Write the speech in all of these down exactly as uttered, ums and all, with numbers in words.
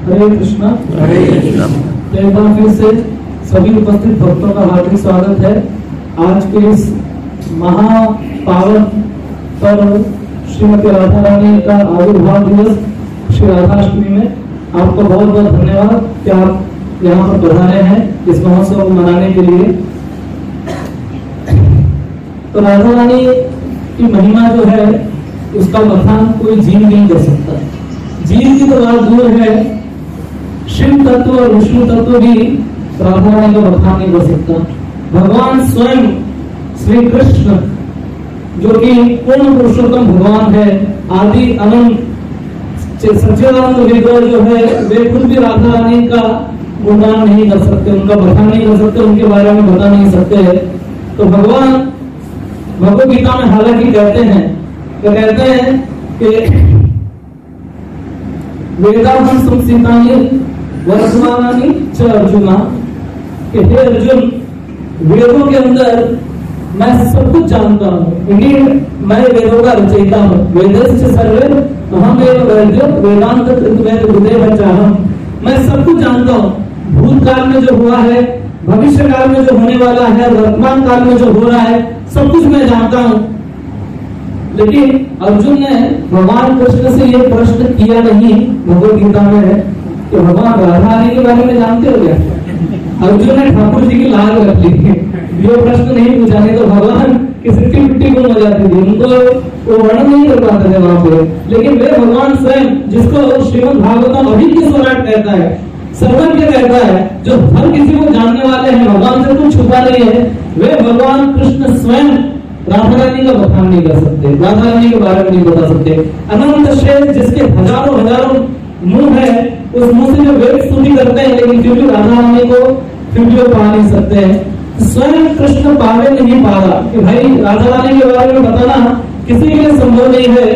हरे कृष्णा। हरे कृष्णा। एक बार फिर से सभी उपस्थित भक्तों का हार्दिक स्वागत है। आज के इस महापावन पर्व श्रीमती राधा रानी का आविर्भाव दिवस श्री राधाष्टमी में आपको बहुत बहुत धन्यवाद कि आप यहाँ पर पधारे हैं इस महोत्सव को मनाने के लिए। तो राधा रानी की महिमा जो है उसका बखान कोई जीव नहीं कर सकता। जीव की तो बात दूर है, शिव तत्व और विष्णु तत्व भी राधा रानी का बखान नहीं कर सकता। भगवान स्वयं श्री कृष्ण जो कि पूर्ण पुरुषोत्तम भगवान है, आदि अनंत सच्चिदानंद विग्रह जो है, वे खुद भी राधा रानी का गुणगान नहीं कर सकते, उनका बखान नहीं कर सकते, उनके बारे में बता नहीं सकते। तो भगवान भगवत गीता में हालांकि कहते हैं तो कहते हैं कि वेदाहं संसितानि वर्तमानानि च अर्जुना, कि हे अर्जुन वेदों के अंदर मैं सब कुछ जानता हूँ, इंडीड मैं वेदों का रचयिता हूँ। वेदस्य सर्वे अहम एव वेद्यो वेदांत तत्त्ववेद हृदय चाहम, मैं सब कुछ जानता हूँ। भूतकाल में जो हुआ है, भविष्य काल में जो होने वाला है, वर्तमान काल में जो हो रहा है, सब कुछ मैं जानता हूँ। लेकिन अर्जुन ने भगवान कृष्ण से ये प्रश्न किया नहीं भगवत गीता में कि भगवान राधा रानी के बारे में जानते हो क्या? अर्जुन ने ठाकुर जी की लाज रख ली थी, ये प्रश्न नहीं पूछा, नहीं तो भगवान की सिट्टी पिट्टी गुम हो जाती थी, उनको वो वर्णन नहीं कर पाते थे वहां पे। लेकिन वे भगवान स्वयं, जिसको श्रीमद् भागवतम अभिज्ञ स्वराट कहता है, सर्वज्ञ कहता है, जो हर किसी को जानने वाले हैं, भगवान से कुछ छुपा नहीं है, वे भगवान कृष्ण स्वयं राधा रानी का बखान नहीं कर सकते, राधा रानी के बारे में नहीं बता सकते। अनंत श्रेष्ठ जिसके हजारों हजारों मुंह है, उस मुंह से जो वेद स्तुति करते हैं, लेकिन फिर भी राधा रानी को फिर भी वो पा नहीं सकते हैं। स्वयं कृष्ण पावे नहीं पा रहा कि भाई राधा रानी के बारे में बताना किसी के लिए संभव नहीं है।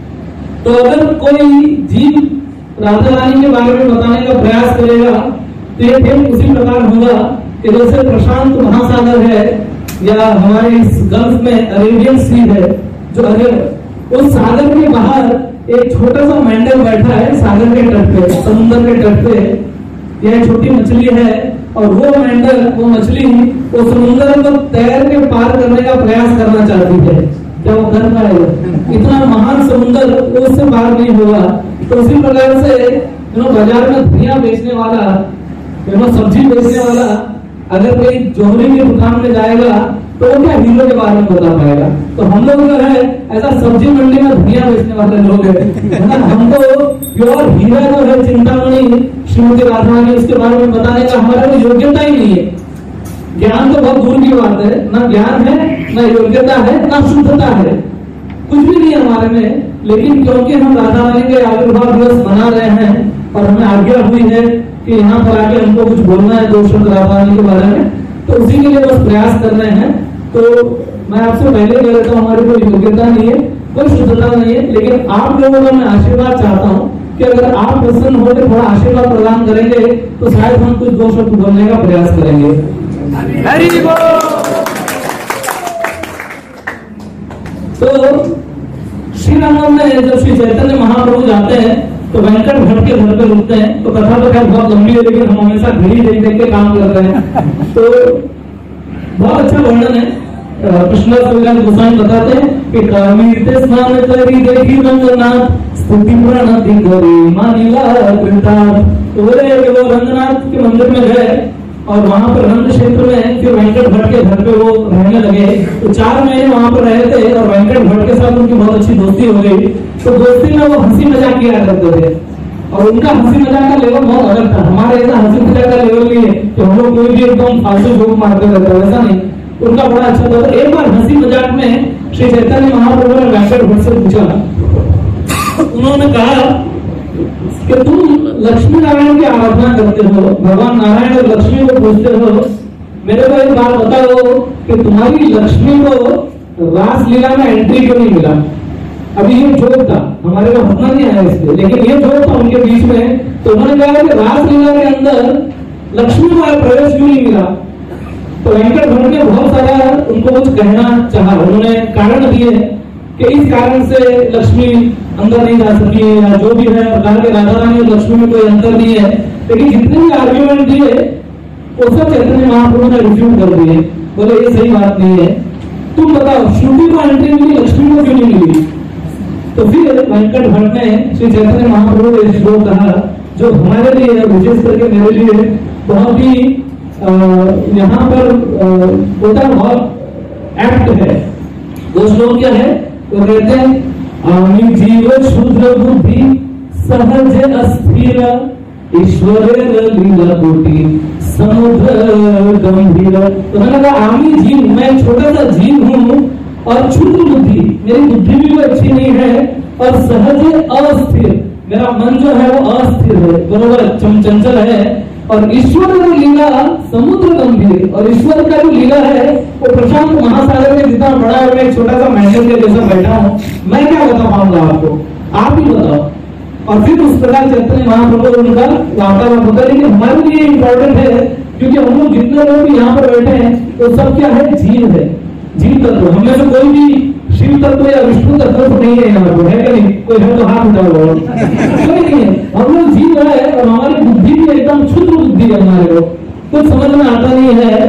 तो अगर कोई जीव राधा रानी के बारे में बताने का प्रयास करेगा तो ये फिर उसी प्रकार होगा कि जैसे प्रशांत महासागर है या हमारे इस गल्फ में अरेबियन सी है, जो अरेब उस सागर के बाहर एक छोटा सा मेंढक बैठा है सागर के तट पे, समुद्र के तट पे। यह छोटी मछली है और वो मेंढक, वो मछली वो समुद्र को तैर के पार करने का प्रयास करना चाहती है। क्या वो कर पाएगा? इतना महान समुद्र उससे पार नहीं होगा। तो उसी प्रकार से बाजार में धनिया बेचने वाला, सब्जी बेचने वाला अगर कोई जोहरी की दुकान में जाएगा तो वो क्या हीरो के बारे में बता पाएगा? तो हम लोग जो है ऐसा सब्जी मंडी में धनिया बेचने वाले लोग हैं, हमको प्योर हीरा जो है चिंतामणि श्रीमती राधा रानी, उसके बारे में बताने का हमारा कोई योग्यता ही नहीं है। ज्ञान तो बहुत दूर की बात है, ना ज्ञान है, ना योग्यता है, ना शुद्धता है, कुछ भी नहीं है हमारे में। लेकिन क्योंकि हम राधा रानी के आविर्भाव दिवस मना रहे हैं और हमें आज्ञा हुई है कि यहाँ पर आके हमको कुछ बोलना है दो शब्द राधा रानी के बारे में, तो उसी के लिए बस प्रयास कर रहे हैं। तो मैं आपसे पहले कह देता हूँ, हमारी कोई योग्यता नहीं है, कोई शुद्धता नहीं है, लेकिन आप लोगों का मैं आशीर्वाद चाहता हूँ कि अगर आप प्रसन्न होकर थोड़ा आशीर्वाद प्रदान करेंगे तो शायद हम कुछ दो शब्द बोलने का प्रयास करेंगे। हरि बोल। तो श्री राम में जब श्री चैतन्य महाप्रभु जाते हैं तो वेंकट भट्ट के घर पे रुकते हैं। तो कथा तो खैर बहुत लंबी है, लेकिन हम हमेशा घड़ी देख देख के काम कर रहे हैं। तो बहुत अच्छा वर्णन है। कृष्णदास कविराज गोस्वामी बताते हैं कि कामिते स्नान करी देखी रंगनाथ स्तुति प्रणति करी मानिला कृतार्थ। तो बोले कि वो रंगनाथ के मंदिर में गए और वहां पर रंग क्षेत्र में फिर वेंकट भट्ट के घर पे वो रहने लगे। तो चार महीने वहां पर रहे थे और वेंकट भट्ट के साथ उनकी बहुत अच्छी दोस्ती हो गई। तो दोस्ती में वो हंसी मजाक किया करते थे और उनका हंसी मजाक का लेवल बहुत अलग था। हमारे ऐसा हंसी मजाक का लेवल नहीं है कि हम लोग कोई भी एकदम फालतू जोक मारते रहते, वैसा नहीं, उनका बड़ा अच्छा था। तो एक बार हंसी मजाक में श्री चैतन्य महाप्रभु ने वेंकट भट्ट से पूछा, उन्होंने कहा कि तुम लक्ष्मी नारायण की आराधना करते हो, भगवान नारायण और लक्ष्मी को पूजते हो, मेरे को एक बात बताओ कि तुम्हारी लक्ष्मी को रासलीला में एंट्री क्यों नहीं मिला? अभी ये जोक था, हमारे को हंसना नहीं आया इसलिए, लेकिन ये जोक था उनके बीच में। तो उन्होंने कहा कि रासलीला के अंदर लक्ष्मी को प्रवेश क्यों नहीं मिला? तो वेंकट भट्ट ने बहुत सारा उनको कुछ कहना चाहा, उन्होंने कारण दिए कि इस कारण से लक्ष्मी अंदर नहीं जा सकी या जो भी है, और कहा कि राधा रानी और लक्ष्मी में कोई अंतर नहीं है। लेकिन जितने भी आर्ग्यूमेंट दिए वो सब चैतन्य महाप्रभु ने रिफ्यूट कर दिए, बोले ये सही बात नहीं है। तुम बताओ श्रुति को एंट्री मिली, लक्ष्मी को क्यों नहीं मिली? तो फिर वेंकट भट्ट ने श्री चैतन्य महाप्रभु ने एक श्लोक कहा जो हमारे लिए, विशेष करके मेरे लिए बहुत ही यहाँ पर होता बहुत एक्ट है। वो श्लोक क्या है? वो कहते हैं आमि जीव क्षुद्र बुद्धि सहज अस्थिर ईश्वरेर लीला कोटि समुद्र गंभीर। तो मैंने कहा आमी जीव, मैं छोटा सा जीव हूँ और क्षुद्र बुद्धि, मेरी बुद्धि भी कोई अच्छी नहीं है, और सहज अस्थिर, मेरा मन जो है वो अस्थिर है, बरोबर चंचल है। और ईश्वर की लीला समुद्र गंभीर, और ईश्वर का जो लीला है वो प्रशांत महासागर में जितना बड़ा है, मैं छोटा सा महल के जैसा बैठा हूँ, मैं क्या बता पाऊंगा आपको, आप ही बताओ। और फिर उस प्रकार चैतन्य महाप्रभु उनका वार्तालाप होता है। लेकिन हमारे लिए इम्पोर्टेंट है क्योंकि हम लोग जितने लोग भी यहाँ पर बैठे हैं वो सब क्या है? जीव है, जीव तत्व। हमें से कोई भी शिव तत्व या विष्णु तत्व तो नहीं है यहाँ पर, है क्या नहीं? कोई है तो हाथ उठाओ, कोई नहीं है। हम लोग जीव है और हमारी बुद्धि भी एकदम क्षुद्र बुद्धि है, हमारे को कुछ समझ में आता नहीं है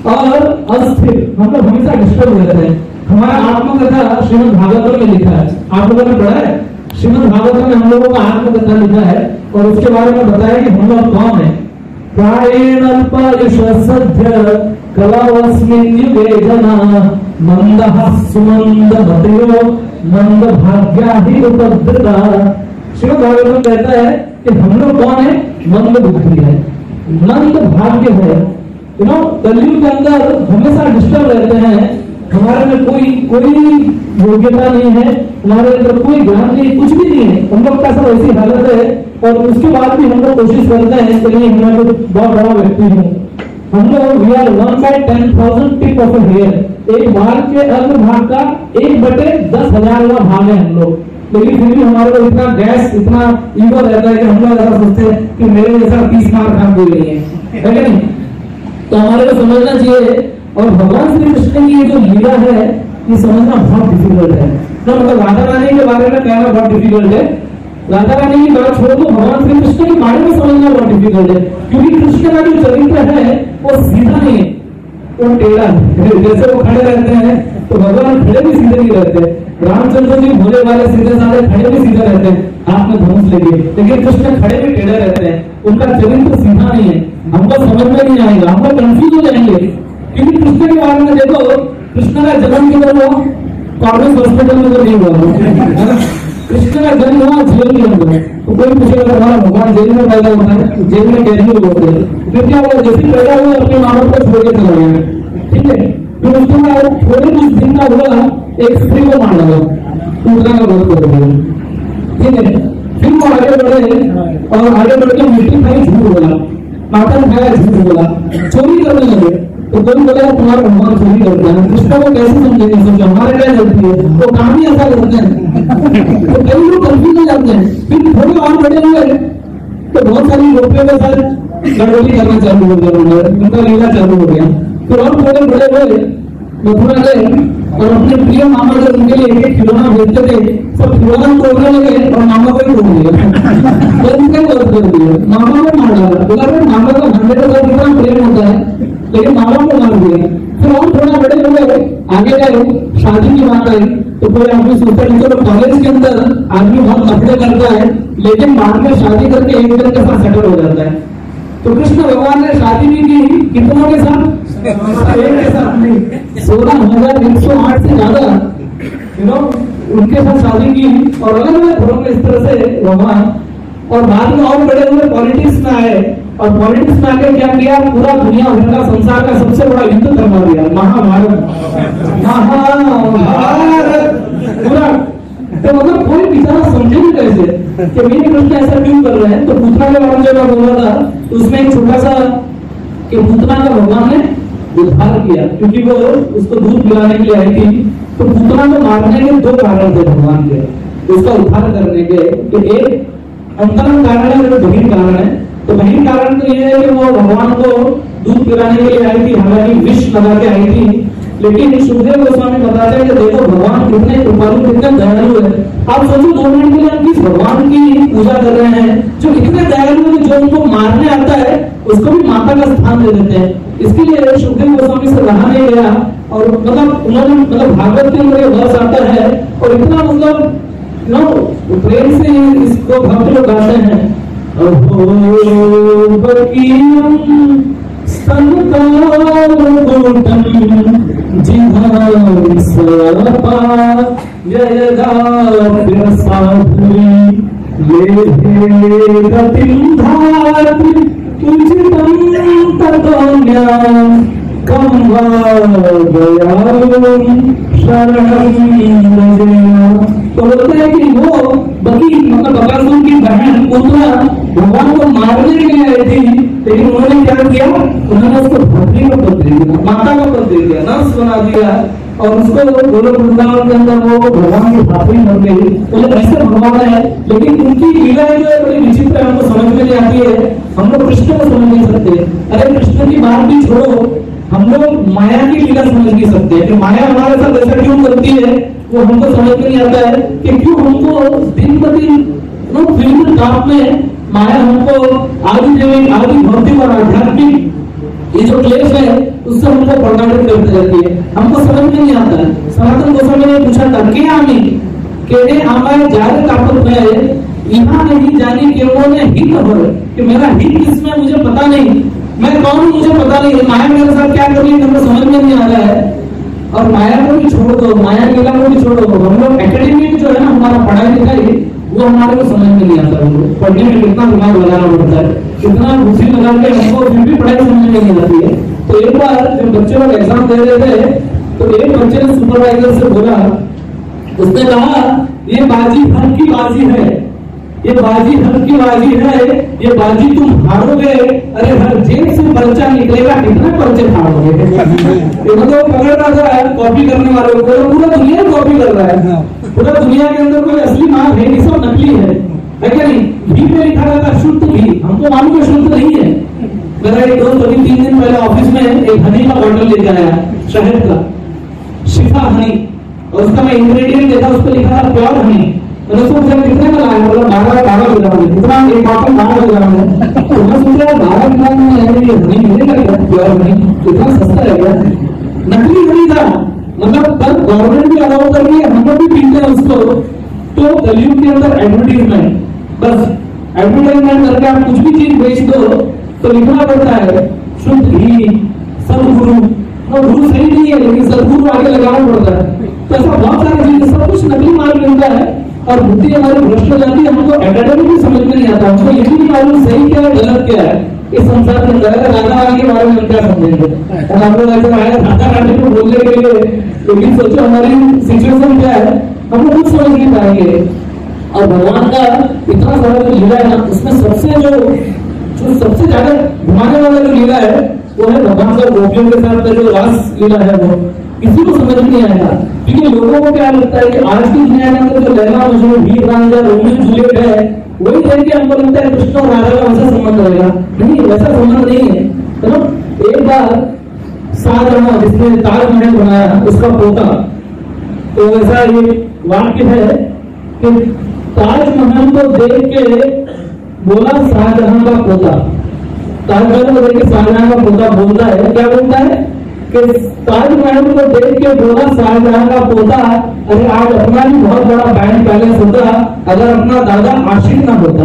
और अस्थिर, हम लोग हमेशा डिस्टर्ब रहते हैं। हमारा आत्मकथा श्रीमद् भागवत में लिखा है, आप लोगों ने पढ़ा है? श्रीमद् भागवत में हम लोगों का आत्मकथा लिखा है और उसके बारे में बताया कि हम लोग कौन है। प्रायेण अल्पायुष सद्य कलावस्मिन् युगे जना मंदः सुमंद मतयो मंद भाग्या ही उपद्रता। श्रीमद् भागवत में कहता है कि हम लोग कौन है? मंद बुद्धि है, मंद भाग्य है। यू नो कलयुग के अंदर हमेशा डिस्टर्ब रहते हैं, हमारे में कोई कोई योग्यता नहीं है, हमारे अंदर कोई ज्ञान नहीं, कुछ भी नहीं है। हम लोग का सब ऐसी हालत है और उसके बाद भी हम लोग कोशिश करते हैं कि नहीं मैं तो बहुत बड़ा व्यक्ति हूँ। हम लोग we are one by ten thousand tip of a hair, एक बाल के अग्र भाग का एक बटे दस हजार का भाग है हम लोग। लेकिन फिर भी हमारे को इतना गैस, इतना ईगो रहता है कि हम लोग ऐसा सोचते हैं कि मेरे जैसा तीस मार काम कोई नहीं है, है कि नहीं? तो हमारे को समझना चाहिए। और भगवान श्री कृष्ण की ये जो लीला है ये समझना बहुत डिफिकल्ट है। तो मतलब राधा रानी के बारे में कहना बहुत डिफिकल्ट है, राधा रानी की बात छोड़ दो, भगवान श्री कृष्ण के बारे में समझना बहुत डिफिकल्ट है। क्योंकि कृष्ण का जो चरित्र है वो सीधा नहीं है, वो टेढ़ा है। जैसे वो खड़े रहते हैं तो भगवान खड़े भी सीधे नहीं रहते, रामचंद्र जी भोले वाले सीधे साधे खड़े भी सीधे रहते हैं हाथ में धनुष लेके, लेकिन कृष्ण खड़े भी टेढ़े रहते हैं। उनका चरित्र सीधा नहीं है, हमको समझ में नहीं आएगा, हम लोग कंफ्यूज हो जाएंगे। क्योंकि कृष्ण के बारे में देखो, कृष्ण का जन्म किधर हुआ? कॉलेज हॉस्पिटल में तो नहीं हुआ, कृष्ण का जन्म हुआ जेल के अंदर। तो कोई पूछेगा हमारा भगवान जेल में पैदा होता है, जेल में कैदी होते हैं, फिर क्या हुआ? जैसे पैदा हुए अपने माँ बाप को छोड़ के चला गया, ठीक है। फिर उसके बाद थोड़े कुछ दिन का हुआ, एक स्त्री को मार डाला, पूतना का वध कर दिया, ठीक है। फिर वो आगे बढ़े और आगे बढ़ के मिट्टी खाई, झूठ बोला, माटन खाया, झूठ बोला, चोरी करने लगे। तो कोई बोलेगा तुम्हारा भगवान चोरी करता है, कृष्ण को कैसे समझेंगे? समझो हमारे क्या गलती है, तो काम ही ऐसा करते हैं। तो कई लोग कंफ्यूज हो जाते हैं। फिर थोड़े और बड़े हुए तो बहुत सारी गोपियों के साथ गड़बड़ी करना चालू हो गया, उनका लीला चालू हो गया। फिर और थोड़े बड़े हुए मथुरा गए और अपने प्रिय मामा जो उनके लिए एक एक खिलौना भेजते थे, सब खिलौना तोड़ने लगे और मामा को ही तोड़ दिया, उनके को तोड़ दिया, मामा को मार डाला। बोला मामा का घंटे के साथ इतना प्रेम होता है, लेकिन मामा को मार दिया। फिर और थोड़ा बड़े हुए, आगे गए, शादी की बात आई तो कोई आदमी सोचता है चलो कॉलेज के अंदर आदमी बहुत कपड़े करता है, लेकिन बाद में शादी करके एक दिन के साथ सेटल हो जाता है। तो कृष्ण भगवान ने शादी भी की, कितनों के साथ? एक के साथ नहीं, सोलह हजार एक सौ आठ से ज्यादा यू नो उनके साथ शादी की, और अलग अलग धर्म में इस तरह से भगवान। और बाद में और बड़े हुए पॉलिटिक्स में आए, और पॉलिटिक्स में आके क्या किया? पूरा दुनिया भर का संसार का सबसे बड़ा युद्ध करवा दिया, महाभारत। महाभारत पूरा। तो मतलब कोई बेचारा समझे नहीं कैसे कि मेरे कृष्ण ऐसा क्यों कर रहे हैं। तो पूतना के बारे में जब मैं बोल रहा था उसमें एक छोटा सा कि पूतना का भगवान ने उद्धार किया, क्योंकि वो उसको दूध पिलाने के लिए आई थी। तो पूतना को मारने के दो कारण थे भगवान के, उसका उद्धार करने के। तो एक अंतरंग कारण है, जो बहिर् कारण है। तो बहिर् कारण तो ये है कि वो भगवान को दूध पिलाने के लिए आई थी, हालांकि विष लगा के आई थी, लेकिन सुखदेव गोस्वामी बताते हैं कि देखो भगवान कितने कृपालु, कितने दयालु है। आप सोचो दो मिनट के लिए हम किस भगवान की पूजा कर रहे हैं जो इतने दयालु है, जो उनको मारने आता है उसको भी माता का स्थान दे देते हैं। इसके लिए सुखदेव गोस्वामी से रहा नहीं गया और मतलब उन्होंने मतलब भागवत के अंदर ये वर्ष आता है और इतना मतलब नो प्रेम से इसको भक्त लोग गाते हैं। अहो बकीयम स्तनकारोटम जिहां सपा ययदाप्य साधुरी लेहे गतिं धाति उचितं ततोऽन्यां कं वा गयां शरणं रजया। तो बोलते हैं कि वो बकी मतलब बकासुर की बहन पुतला भगवान को मारने के लिए आई थी, लेकिन उन्होंने क्या किया, उन्होंने उसको धरती का पद दे दिया, माता का पद दे दिया, नर्स बना दिया और उसको गोलोक वृंदावन के अंदर वो भगवान की भाभी बन गई। तो ऐसे भगवान है, लेकिन उनकी लीलाएं जो है बड़ी विचित्र है, हमको समझ में नहीं आती है। हम लोग कृष्ण को समझ नहीं सकते। अरे कृष्ण की बात भी छोड़ो, हम लोग माया की लीला समझ नहीं सकते कि माया हमारे साथ ऐसा क्यों करती है, वो हमको समझ में नहीं आता है कि क्यों हमको दिन ब दिन फिल्म ताप में माया हमको आदि देवी आदि भौतिक और आध्यात्मिक ये जो क्लेश है उससे हमको प्रताड़ित करती रहती है, हमको समझ में नहीं आता है। सनातन गोस्वामी ने पूछा था के आमी के हमारे जारे ताकत में यहाँ नहीं जानी के वो ने हित हो कि मेरा हित किसमें मुझे पता नहीं, मैं कौन हूँ मुझे पता नहीं, माया मेरे साथ क्या कर रही है हमको समझ में नहीं आ रहा है। और माया को भी छोड़ दो, माया लीला को भी छोड़ दो, हम लोग एकेडमिक जो है ना हमारा पढ़ाई लिखाई वो हमारे को समझ में नहीं आता। पढ़ने में कितना दिमाग लगाना पड़ता है, कितना बुद्धि लगा के हमको फिर भी पढ़ाई समझ में नहीं आती है। तो एक बार जब बच्चे लोग एग्जाम दे रहे थे तो एक बच्चे ने सुपरवाइजर से बोला, उसने कहा ये बाजी हक की बाजी है, ये बाजी हक की बाजी है, ये बाजी तुम हारोगे, अरे हर जेब से पर्चा निकलेगा, कितना पर्चे फाड़ोगे। मतलब पकड़ रहा था कॉपी करने वाले को, पूरा दुनिया कॉपी कर रहा है, पूरा दुनिया के अंदर कोई असली माल है नहीं, सब नकली है, है क्या नहीं। घी में लिखा रहता शुद्ध घी, हमको मालूम है शुद्ध नहीं है। मेरा एक दोस्त अभी तीन दिन पहले ऑफिस में एक हनी का बॉटल लेकर आया, शहद का, शिफा हनी, और उसका मैं इंग्रेडिएंट देखा, उस पर लिखा था प्योर हनी। मैंने सोचा कितने का लाया, बोला बारह बारह ग्राम है, कितना एक बॉटल बारह ग्राम है। तो मैं सोच रहा बारह ग्राम में ये हनी मिलेगा क्या, प्योर हनी कितना सस्ता है क्या, नकली हनी था। मतलब तब गवर्नमेंट भी अलाउ कर रही है, हम लोग भी पीते हैं उसको। तो कलयुग के अंदर एडवर्टीजमेंट, बस एडवर्टाइजमेंट करके आप कुछ भी चीज बेच दो तो लिखना पड़ता है शुद्ध घी, सदगुरु, और गुरु सही नहीं है लेकिन सदगुरु आगे लगाना पड़ता है। तो ऐसा बहुत सारी चीजें, सब कुछ नकली माल मिलता है और बुद्धि हमारी भ्रष्ट हो जाती है, हमको एकेडमिक भी समझ में नहीं आता, हमको ये भी नहीं मालूम सही क्या है गलत क्या है इस संसार के अंदर। राधा रानी के बारे में क्या समझेंगे, और हम लोग ऐसे आए राधा रानी को बोलने के लिए, लेकिन सोचो हमारी सिचुएशन क्या है, हम लोग कुछ समझ नहीं पाएंगे। और भगवान का इतना सारा जो लीला है ना, उसमें सबसे जो जो सबसे ज्यादा घुमाने वाला जो लीला है वो है भगवान का गोपियों के साथ जो रास लीला है, वो किसी को समझ नहीं आएगा। क्योंकि लोगों को क्या लगता है कि आज की दुनिया के अंदर जो लैला मजनू, हीर रांझा, रोमियो जूलियट है, वही देख के हमको लगता है कृष्ण और राधा का वैसा संबंध रहेगा। नहीं, वैसा संबंध नहीं है। तो एक बार शाहजहां जिसने ताजमहल बनाया उसका पोता, तो ऐसा ये वाक्य है कि ताजमहल को देख के बोला शाहजहां का पोता, ताजमहल को देख के शाहजहां का पोता बोलता है, क्या बोलता है कि ताजमहल को देख के बोला शाहजहां का पोता, अरे आज अपना भी बहुत बड़ा बैंक बैलेंस होता अगर अपना दादा आशिक ना होता।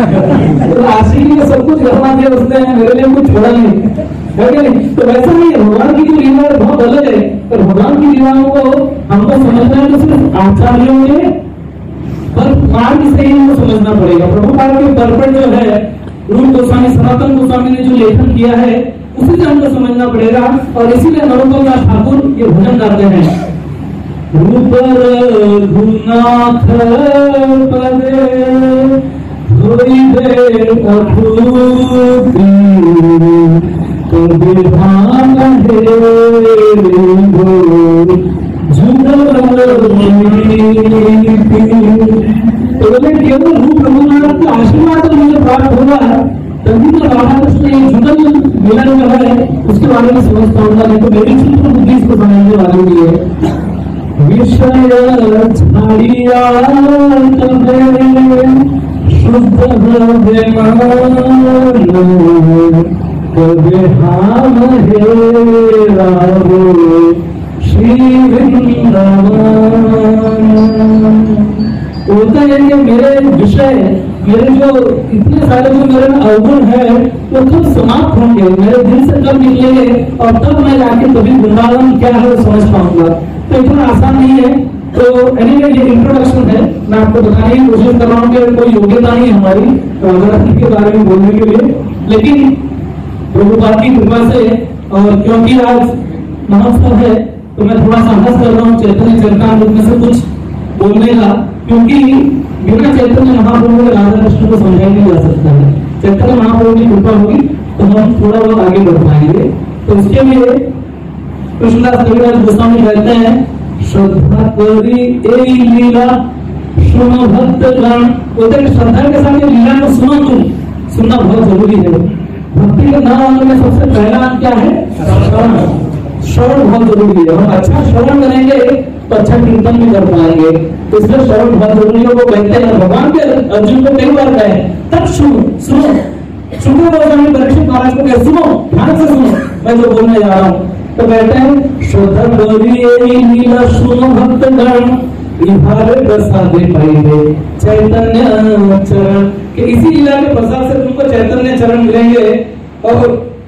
तो आशिक में सब कुछ करना दिया उसने, मेरे लिए कुछ छोड़ा नहीं, है क्या नहीं। तो वैसा नहीं है, भगवान की जो लीला है बहुत अलग है। तो भगवान की लीलाओं को हमको समझना है तो सिर्फ आचार्यों के पर मार्ग से ही हमको समझना पड़ेगा। प्रभुपाद के दर्पण जो है, रूप गोस्वामी, सनातन गोस्वामी ने जो लेखन किया है उसी से हमको समझना पड़ेगा। और इसीलिए नरोत्तम दास ठाकुर ये भजन गाते हैं, रूप रघुनाथ पदे धोइबे अधूरी, कबि भान हे तो बोले केवल रूप रघुनाथ का आशीर्वाद मुझे प्राप्त होगा, तभी तो राधा कृष्ण ये जुगल मिलन जो है उसके बारे में समझ पाऊंगा, नहीं तो मेरी चित्र बुद्धि इसको समझने वाली भी है। विषय छाड़िया शुद्ध हृदय कभी हम हेरा श्री वृंदावन। होता है कि मेरे विषय, मेरे जो इतने सारे जो मेरे में अवगुण है वो कब समाप्त होंगे, मेरे दिल से कब निकलेंगे, और तब मैं जाके कभी वृंदावन क्या है वो समझ पाऊंगा। तो इतना आसान नहीं है। तो एनीवे ये इंट्रोडक्शन है, मैं आपको बताने की कोशिश कर रहा हूँ कि कोई योग्यता नहीं है हमारी गणपति के बारे में बोलने के लिए, लेकिन प्रभुपाद की कृपा से, और क्योंकि आज महोत्सव है तो मैं थोड़ा साहस कर रहा हूँ चैतन्य चरितामृत में से कुछ बोलने का, क्योंकि बिना चैतन्य महाप्रभु के राधा कृष्ण को समझाया नहीं जा सकता है। चैतन्य महाप्रभु की कृपा होगी तो हम थोड़ा बहुत आगे बढ़ पाएंगे। तो इसके लिए कृष्णदास कविराज गोस्वामी कहते हैं, श्रद्धा करी ए लीला सुनो भक्त गण। बोलते हैं श्रद्धा के साथ लीला को सुनो, तुम सुनना बहुत जरूरी है। भक्ति के नाम में सबसे पहला नाम क्या है? श्रवण। श्रवण बहुत जरूरी है। हम अच्छा श्रवण करेंगे तो अच्छा कीर्तन भी कर पाएंगे, तो इसलिए श्रवण बहुत जरूरी है। वो कहते हैं भगवान के अर्जुन को कई बार कहे तब सुनो सुनो सुनो गोस्वामी परीक्षित महाराज को कहे सुनो, ध्यान से सुनो मैं जो बोलने जा रहा हूँ। तो कहते हैं श्रद्धा करी लीला सुनो भक्त गण प्रसादे पाइबे चैतन्य चरण, कि इसी लीला के प्रसाद से तुमको चैतन्य चरण मिलेंगे। और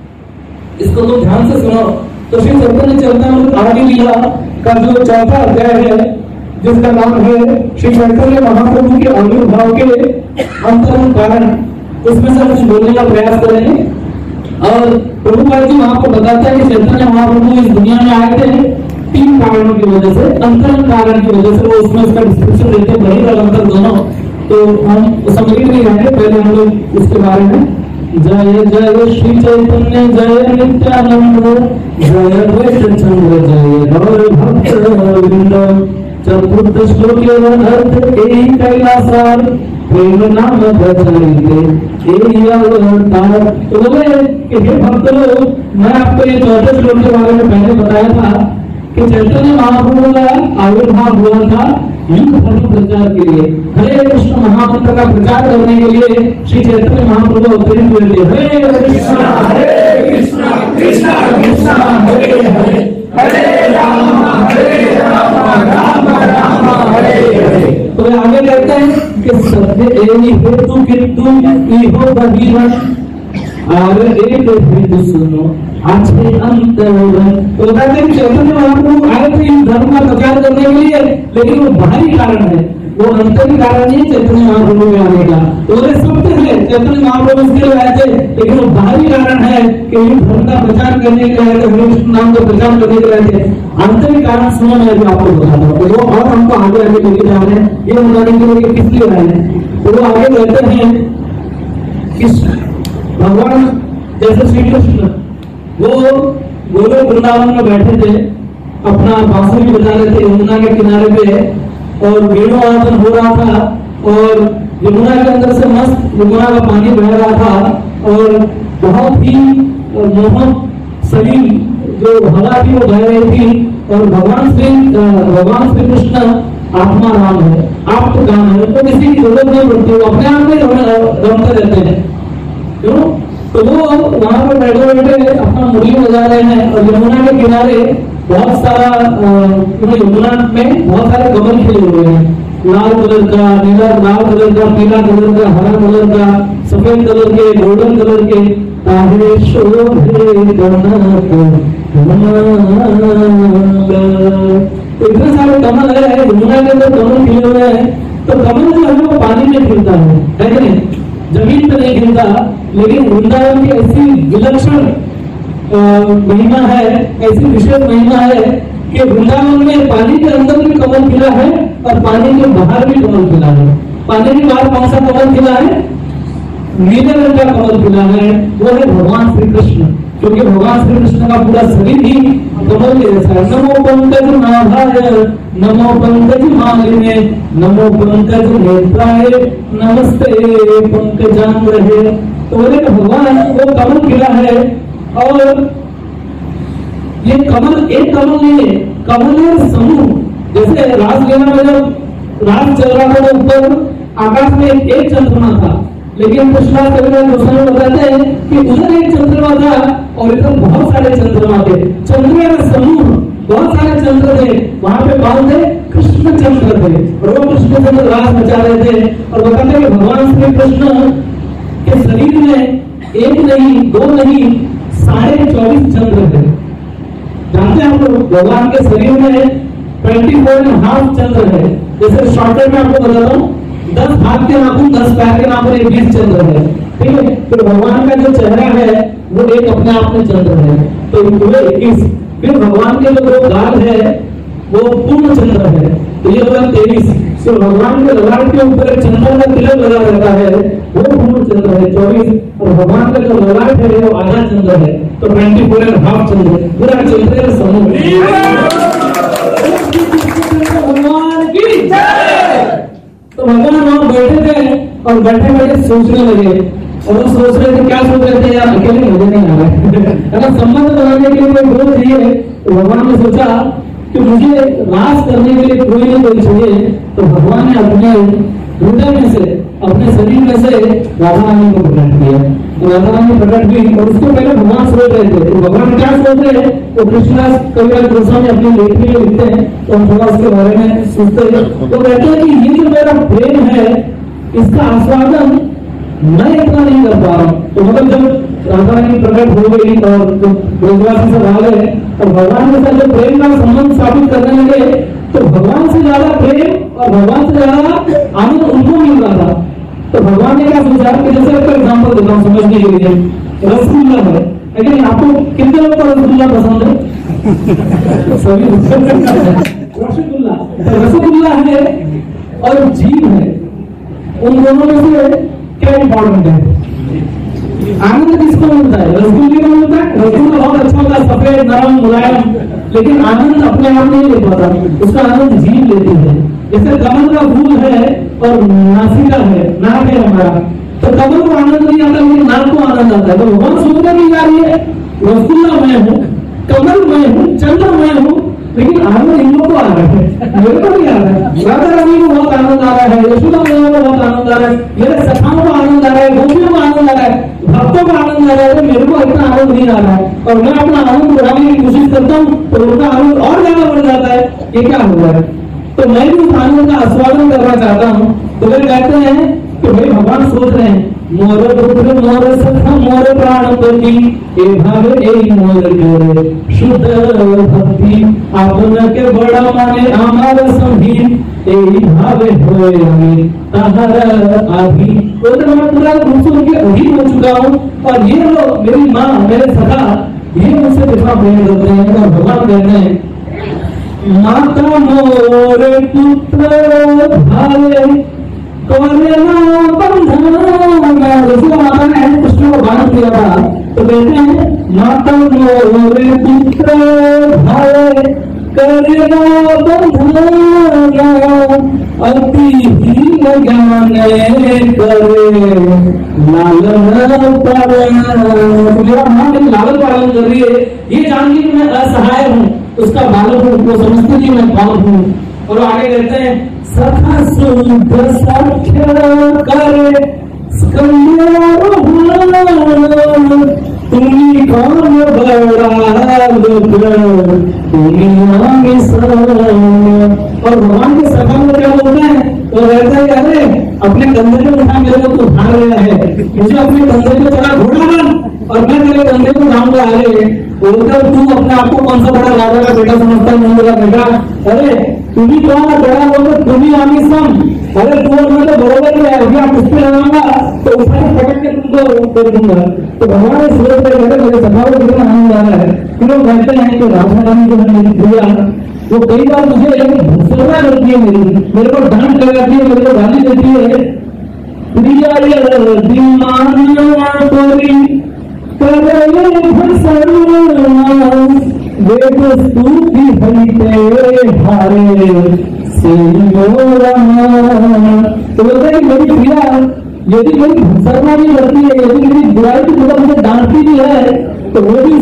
इसको तो ध्यान से सुनो। तो श्री चैतन्य चरितामृत आदि लीला का जो चौथा अध्याय है, जिसका नाम है श्री चैतन्य महाप्रभु के आविर्भाव के अंतरंग कारण, उसमें से कुछ बोलने का प्रयास करेंगे। और प्रभुपाद जी वहां को बताते हैं कि चैतन्य महाप्रभु इस दुनिया में आए थे तीन कारणों की वजह से, अंतरंग कारण की वजह से। वो उसमें उसका डिस्क्रिप्शन देते हैं बड़ी अंतर दोनों, तो हम समझ नहीं रहेंगे, पहले हम लोग उसके बारे में। जय जय श्री चैतन्य जय नित्यानंद जय द्वैत चंद्र जय गौर भक्त वृंद। चतुर्थ श्लोक अर्थ एक कैलासार प्रेम नाम बचाइए ए अवतार। तो बोले कि हे भक्त लोग, मैं आपको ये चौथे श्लोक के बारे में पहले बताया था कि चैतन्य महाप्रभु का आविर्भाव हुआ था युग धर्म प्रचार के लिए, हरे कृष्ण महामंत्र का प्रचार करने के लिए श्री चैतन्य महाप्रभु अवतरित हुए थे। हरे कृष्ण हरे कृष्ण कृष्ण कृष्ण हरे हरे, हरे राम हरे राम राम राम हरे हरे। तो आगे कहते हैं कि सत्य एहि हेतु किंतु इहो बहिरण और एक हेतु सुनो अच्छे अंतरवन। तो कहते हैं चैतन्य महाप्रभु आए थे धर्म का प्रचार करने के लिए, लेकिन वो बाहरी कारण है, वो अंतरी कारण नहीं चैतन्य महाप्रभु में आने का। तो वो सत्य है चैतन्य महाप्रभु इसके लिए आए थे, लेकिन वो बाहरी कारण है कि ये धर्म का प्रचार करने के लिए आए थे, हरे कृष्ण नाम का प्रचार करने के लिए आए थे। आंतरिक कारण सुनो मैं भी आपको बताता हूँ, तो वो और हमको आगे आगे लेके जा रहे हैं, ये बताने के लिए किस लिए आए हैं। तो वो आगे कहते हैं कि भगवान जैसे श्री कृष्ण वो गोलोक वृंदावन में बैठे थे, अपना बांसुरी बजा रहे थे यमुना के किनारे पे, और वेणुवादन हो रहा था, और यमुना के अंदर से मस्त यमुना का पानी बह रहा था, और बहुत ही मोहक शरीर जो हवा थी वो बह रही थी। और भगवान श्री भगवान श्री कृष्ण आत्मा राम है, आप तो गान है, तो किसी की जरूरत नहीं पड़ती, वो अपने आप में रमते रहते हैं। क्यों? तो वो वहां पर बैठे बैठे अपना मुरली बजा रहे हैं, और यमुना के किनारे बहुत सारा यमुना में बहुत सारे कमल खिले हुए हैं, लाल कलर का, नीला लाल कलर का, पीला कलर का, हरा कलर का, सफेद कलर के, गोल्डन कलर के। इतने सारे कमल है यमुना के अंदर, कमल खिले हुए हैं। तो कमल जो है वो पानी में खिलता है, है कि नहीं? जमीन पर नहीं खिलता। लेकिन वृंदावन की ऐसी विलक्षण महिमा है, ऐसी विशेष महिमा है कि वृंदावन में पानी के अंदर भी कमल खिला है और पानी के बाहर भी कमल खिला है। पानी के बाहर कौन सा कमल खिला है? नीले रंग का कमल खिला है, वो है भगवान श्री कृष्ण, क्योंकि भगवान श्री कृष्ण का पूरा शरीर ही कमल के जैसा है। नमो पंकज नाभाय नमो पंकज मालिने नमो पंकज नेत्राय नमस्ते पंकजांग रहे। तो बोले भगवान वो कमल खिला है, और ये कमल एक कमल नहीं है, कमल है समूह। जैसे रासलीला में जब रास चल रहा था तो ऊपर आकाश में एक चंद्रमा था, लेकिन कृष्णदास कविराज गोस्वामी बताते हैं कि उधर एक चंद्रमा था और इधर बहुत सारे चंद्रमा थे। चंद्रमा का समूह, बहुत सारे चंद्र थे, वहां पे कौन थे? कृष्ण चंद्र थे, और वो कृष्ण चंद्र रास मचा रहे थे। और बताते हैं कि भगवान श्री कृष्ण के शरीर में एक नहीं, दो नहीं, साढ़े चौबीस चंद्र थे। जानते हैं आप लोग भगवान के शरीर में ट्वेंटी फोर एंड हाफ चंद्र है। जैसे शॉर्टकट में आपको बताता हूँ, दस हाथ के नाखून, दस पैर के नाखून, एक बीस चंद्र है, ठीक है। तो भगवान का जो चेहरा है वो एक अपने आप में चंद्र है, तो पूरे इक्कीस। फिर भगवान के जो गाल है वो पूर्ण चंद्र है, तो ये होगा तेईस। तो भगवान के ललाट के ऊपर एक चंद्र का तिलक लगा रहता है, वो पूर्ण चंद्र है चौबीस। और भगवान का जो ललाट है वो आधा चंद्र है, तो ट्वेंटी फोर एंड हाफ चंद्र, पूरा चंद्र का समूह। भगवान की जय। तो भगवान वहां बैठे थे और बैठे बैठे सोचने लगे, और वो सोच रहे थे, क्या सोच रहे थे? यार अकेले मजा नहीं आ रहा है, अगर संबंध बनाने के लिए कोई दोस्त चाहिए, तो भगवान ने सोचा कि मुझे रास करने के लिए कोई ना कोई चाहिए। तो भगवान ने अपने हृदय में से, अपने शरीर में से राधा रानी को प्रकट किया। तो राधा रानी प्रकट हुई, और उसको पहले भगवान सोच रहे थे। तो भगवान क्या सोच रहे हैं तो कृष्णदास कविराज गोस्वामी अपनी लेखनी में लिखते हैं, तो हम थोड़ा उसके बारे में सोचते हैं। तो कहते हैं कि ये जो मेरा प्रेम है, इसका आस्वादन मैं इतना नहीं कर पा रहा हूँ। तो मतलब जब राधा रानी प्रकट हो गई और ब्रजवासी सब आ गए और भगवान के साथ जो प्रेम का संबंध स्थापित करने लगे, तो भगवान से ज्यादा प्रेम और भगवान से ज्यादा आनंद उनको मिल रहा था। तो भगवान ने क्या सोचा कि जैसे आपको एग्जाम्पल देता हूँ समझने के लिए, रसगुल्ला है, लेकिन आपको कितने लोग को रसगुल्ला पसंद है? सभी। रसगुल्ला रसगुल्ला है और जीभ है, उन दोनों में से क्या इंपॉर्टेंट है? आनंद किसको मिलता है? रसगुल्ले को मिलता है। रसगुल्ला बहुत अच्छा होता है, सफेद, नरम, मुलायम, लेकिन आनंद अपने आप नहीं ले पाता, उसका आनंद जीभ लेती है। जैसे कमल का फूल है और नासिका है, नाक है हमारा, तो कमल को आनंद नहीं आता, लेकिन नाक को आनंद आता है। तो भगवान सोचने की जा रही है, रसगुल्ला मैं हूँ, कमल मैं हूँ, चंद्र मैं हूँ, लेकिन आनंद इन लोगों को आ रहा है, मेरे को नहीं आ रहा है। राधा रानी को बहुत आनंद आ रहा है, यशोदा मैया को बहुत आनंद आ रहा है, मेरे सखाओं को आनंद आ रहा है, गोपियों को आनंद आ रहा है, भक्तों को आनंद आ रहा है, तो मेरे को इतना आनंद नहीं आ रहा है। और मैं अपना आनंद बढ़ाने की कोशिश करता हूँ तो उनका आनंद और ज्यादा बढ़ जाता है। ये क्या हो रहा है? तो मैं भी उस आनंद का आस्वादन करना चाहता हूँ। तो वे कहते हैं कि भाई भगवान सोच रहे हैं, मोर पुत्र मोर सखा मोर प्राणपति, ए भावे ए मोर के शुद्ध भक्ति, आपन के बड़ा माने हमार संभी, ए भावे होए हमें तहर आधी। तो मैं पूरा रूप से उनके अधीन हो चुका हूँ, और ये लोग मेरी माँ, मेरे सखा, ये मुझसे कितना प्रेम करते हैं। और भगवान कहते हैं, माता मोर पुत्र भावे करेला बंधन। माता ने कृष्ण को बांध दिया था, तो कहते हैं माता मोर पुत्र भावे करेला बंधन, अति ही ज्ञान करे लालन पालन। मेरा माँ मेरी लालन पालन कर रही है, ये जान के मैं असहाय हूँ, उसका बालक हूँ, वो समझते कि मैं बालक हूँ। और आगे कहते हैं, सखा सुध सख्य करे तुम्ही कौन बड़ा तुम्ही मांगे सर। और भगवान के सखा में क्या बोलते हैं? तो कहते हैं, अरे अपने कंधे पे उठा, मेरे को तू उठा रहा है, मुझे अपने कंधे पे चला घोड़ा बन और मैं तेरे कंधे को उठाऊंगा। अरे बोलकर तू अपने आप को कौन सा बड़ा राजा का बेटा समझता है? नंद का बेटा। अरे तुम्ही कौन बड़ा बोलकर तुम्ही आमी सम। अरे तू और मैं तो बरोबर है, अभी आप उस पर लगाऊंगा तो उठा के पकड़ के तुमको कर दूंगा। तो भगवान इस रोड पर कहते मेरे सखाओं को कितना आनंद आ रहा है। फिर वो कहते हैं कि राधा रानी जो है मेरी प्रिया, वो कई बार मुझे भत्सना करती है, मेरी मेरे को डांट लगाती है, मेरे को गाली देती है। प्रिया तो बोलते हैं मेरी प्रिया यदि मेरी भत्सना भी करती है, यदि मेरी बुराई की मतलब मुझे डांटती भी है, तो वो भी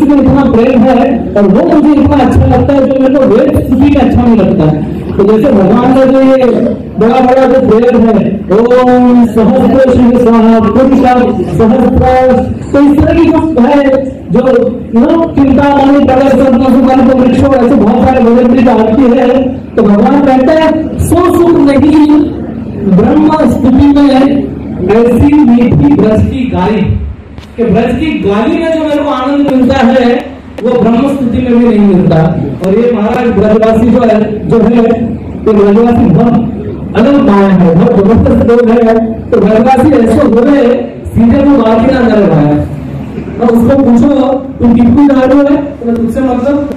प्रेम है और वो मुझे इतना अच्छा लगता है जो मेरे को वेद स्तुति में अच्छा नहीं लगता है। तो जैसे भगवान का जो ये बड़ा बड़ा जो प्रेयर है, ओम सहस्त्र शिव स्वाहा पुरुषा सहस्त्र, तो इस तरह की जो है जो नो चिंता मानी प्रगत सुख वृक्षों, ऐसे बहुत सारे भजन की आरती है। तो भगवान कहते हैं सो सुख नहीं ब्रह्म स्तुति में ऐसी मीठी ब्रज की गाली, कि ब्रज की गाली में जो मेरे को आनंद मिलता है वो ब्रह्म स्तुति में भी नहीं मिलता। और ये महाराज ब्रजवासी जो है जो है तो ब्रजवासी बहुत अलग माया है, बहुत जबरदस्त लोग है। तो ब्रजवासी ऐसे हो गए सीधे वो बात ही ना कर रहा है। और उसको पूछो तुम कितनी दारू है तो तुझसे मतलब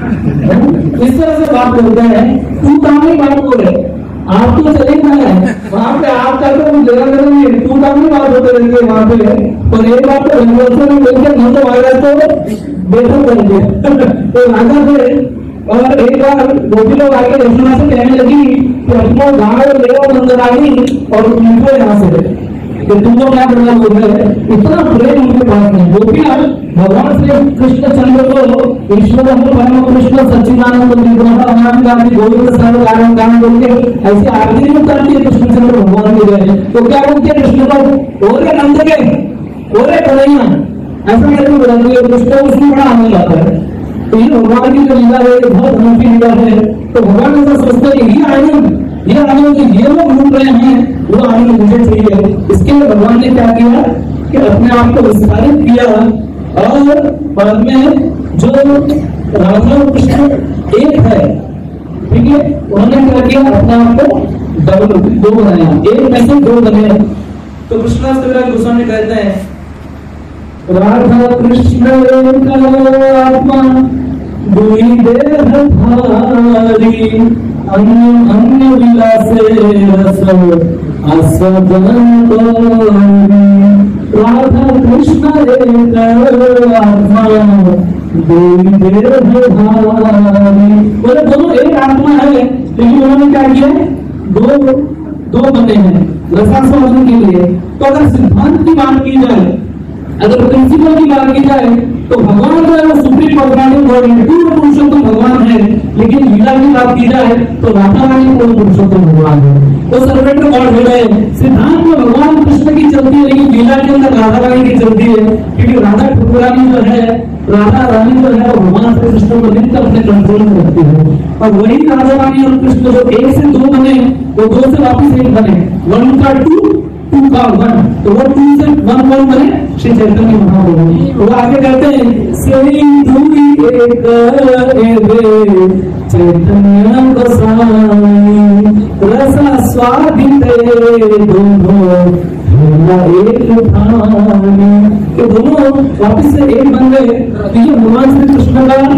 इस तरह से बात बोलते हैं, तू काम नहीं बात बोले, आप तो चले गए वहां पे, आप करते हो जगह करेंगे, तू काम नहीं बात होते रहेंगे वहां पे। और एक बात तो रंगोत्सव में बोलते हम तो वायरस तो बेहतर करेंगे। तो राजा थे और एक बार गोपी लोग आके यमुना से कहने लगी कि अपना गाँव ले आओ मंदरानी और निकलो यहाँ से, तो तुमको क्या करना बोल रहे हैं। इतना प्रेम उनके पास नहीं। गोपियां भगवान श्री कृष्ण चंद्र को ईश्वर परम कृष्ण सच्चिदानंद गोविंद सर्व कारण कारण बोल के ऐसी आरती नहीं उतारती है कृष्ण चंद्र भगवान के लिए। तो क्या बोलते हैं कृष्ण को, ओरे नंद के ओरे कन्हैया, ऐसा करके बुलाते हैं। कृष्ण उसमें बड़ा आनंद आता है। तो ये भगवान की जो लीला है ये बहुत अनूठी लीला है। तो भगवान ऐसा सोचते हैं ये आनंद ये आनंद ये लोग ढूंढ रहे हैं, वो आनंद मुझे चाहिए। इसके लिए भगवान ने क्या किया कि अपने आप को विस्तारित किया और बाद में जो राधा और कृष्ण एक है, ठीक है, उन्होंने क्या किया अपने आप को डबल दो बनाया, एक में से दो बने। तो कृष्णदास कविराज गोस्वामी कहते हैं राधा कृष्ण आत्मा दुई देह धारी अन्य अन्य विलासे रस असदन राधा कृष्ण एक आत्मा दुई देह धारी। बोले दोनों एक आत्मा है, लेकिन उन्होंने क्या किया दो दो बने हैं रसास्वादन के लिए। तो अगर सिद्धांत की बात की जाए, अगर प्रिंसिपल की बात की जाए तो भगवान जो है वो सुप्रीम पर्सनालिटी गॉड है, पूर्ण पुरुषोत्तम भगवान है। लेकिन लीला की बात की जाए तो राधा रानी पूर्ण पुरुषोत्तम भगवान है, वो सर्वेंट गॉड है। सिद्धांत में भगवान कृष्ण की चलती है, लेकिन लीला के अंदर राधा रानी की चलती है, क्योंकि राधा ठकुरानी जो है, राधा रानी जो है वो भगवान श्री कृष्ण को नित्य अपने कंट्रोल में रखती है। और वही राधा रानी और कृष्ण जो एक से दो बने वो दो से वापिस एक बने, वन का टू टू का वन, तो वो टू से वन वन बने श्री चैतन्य महाप्रभु। वो आगे कहते हैं सही दुई एक एवे चैतन्य गोसाई रसा स्वादित दोनों एक उठाने। तो दोनों वापिस से एक बन गए। तो ये भगवान श्री कृष्ण का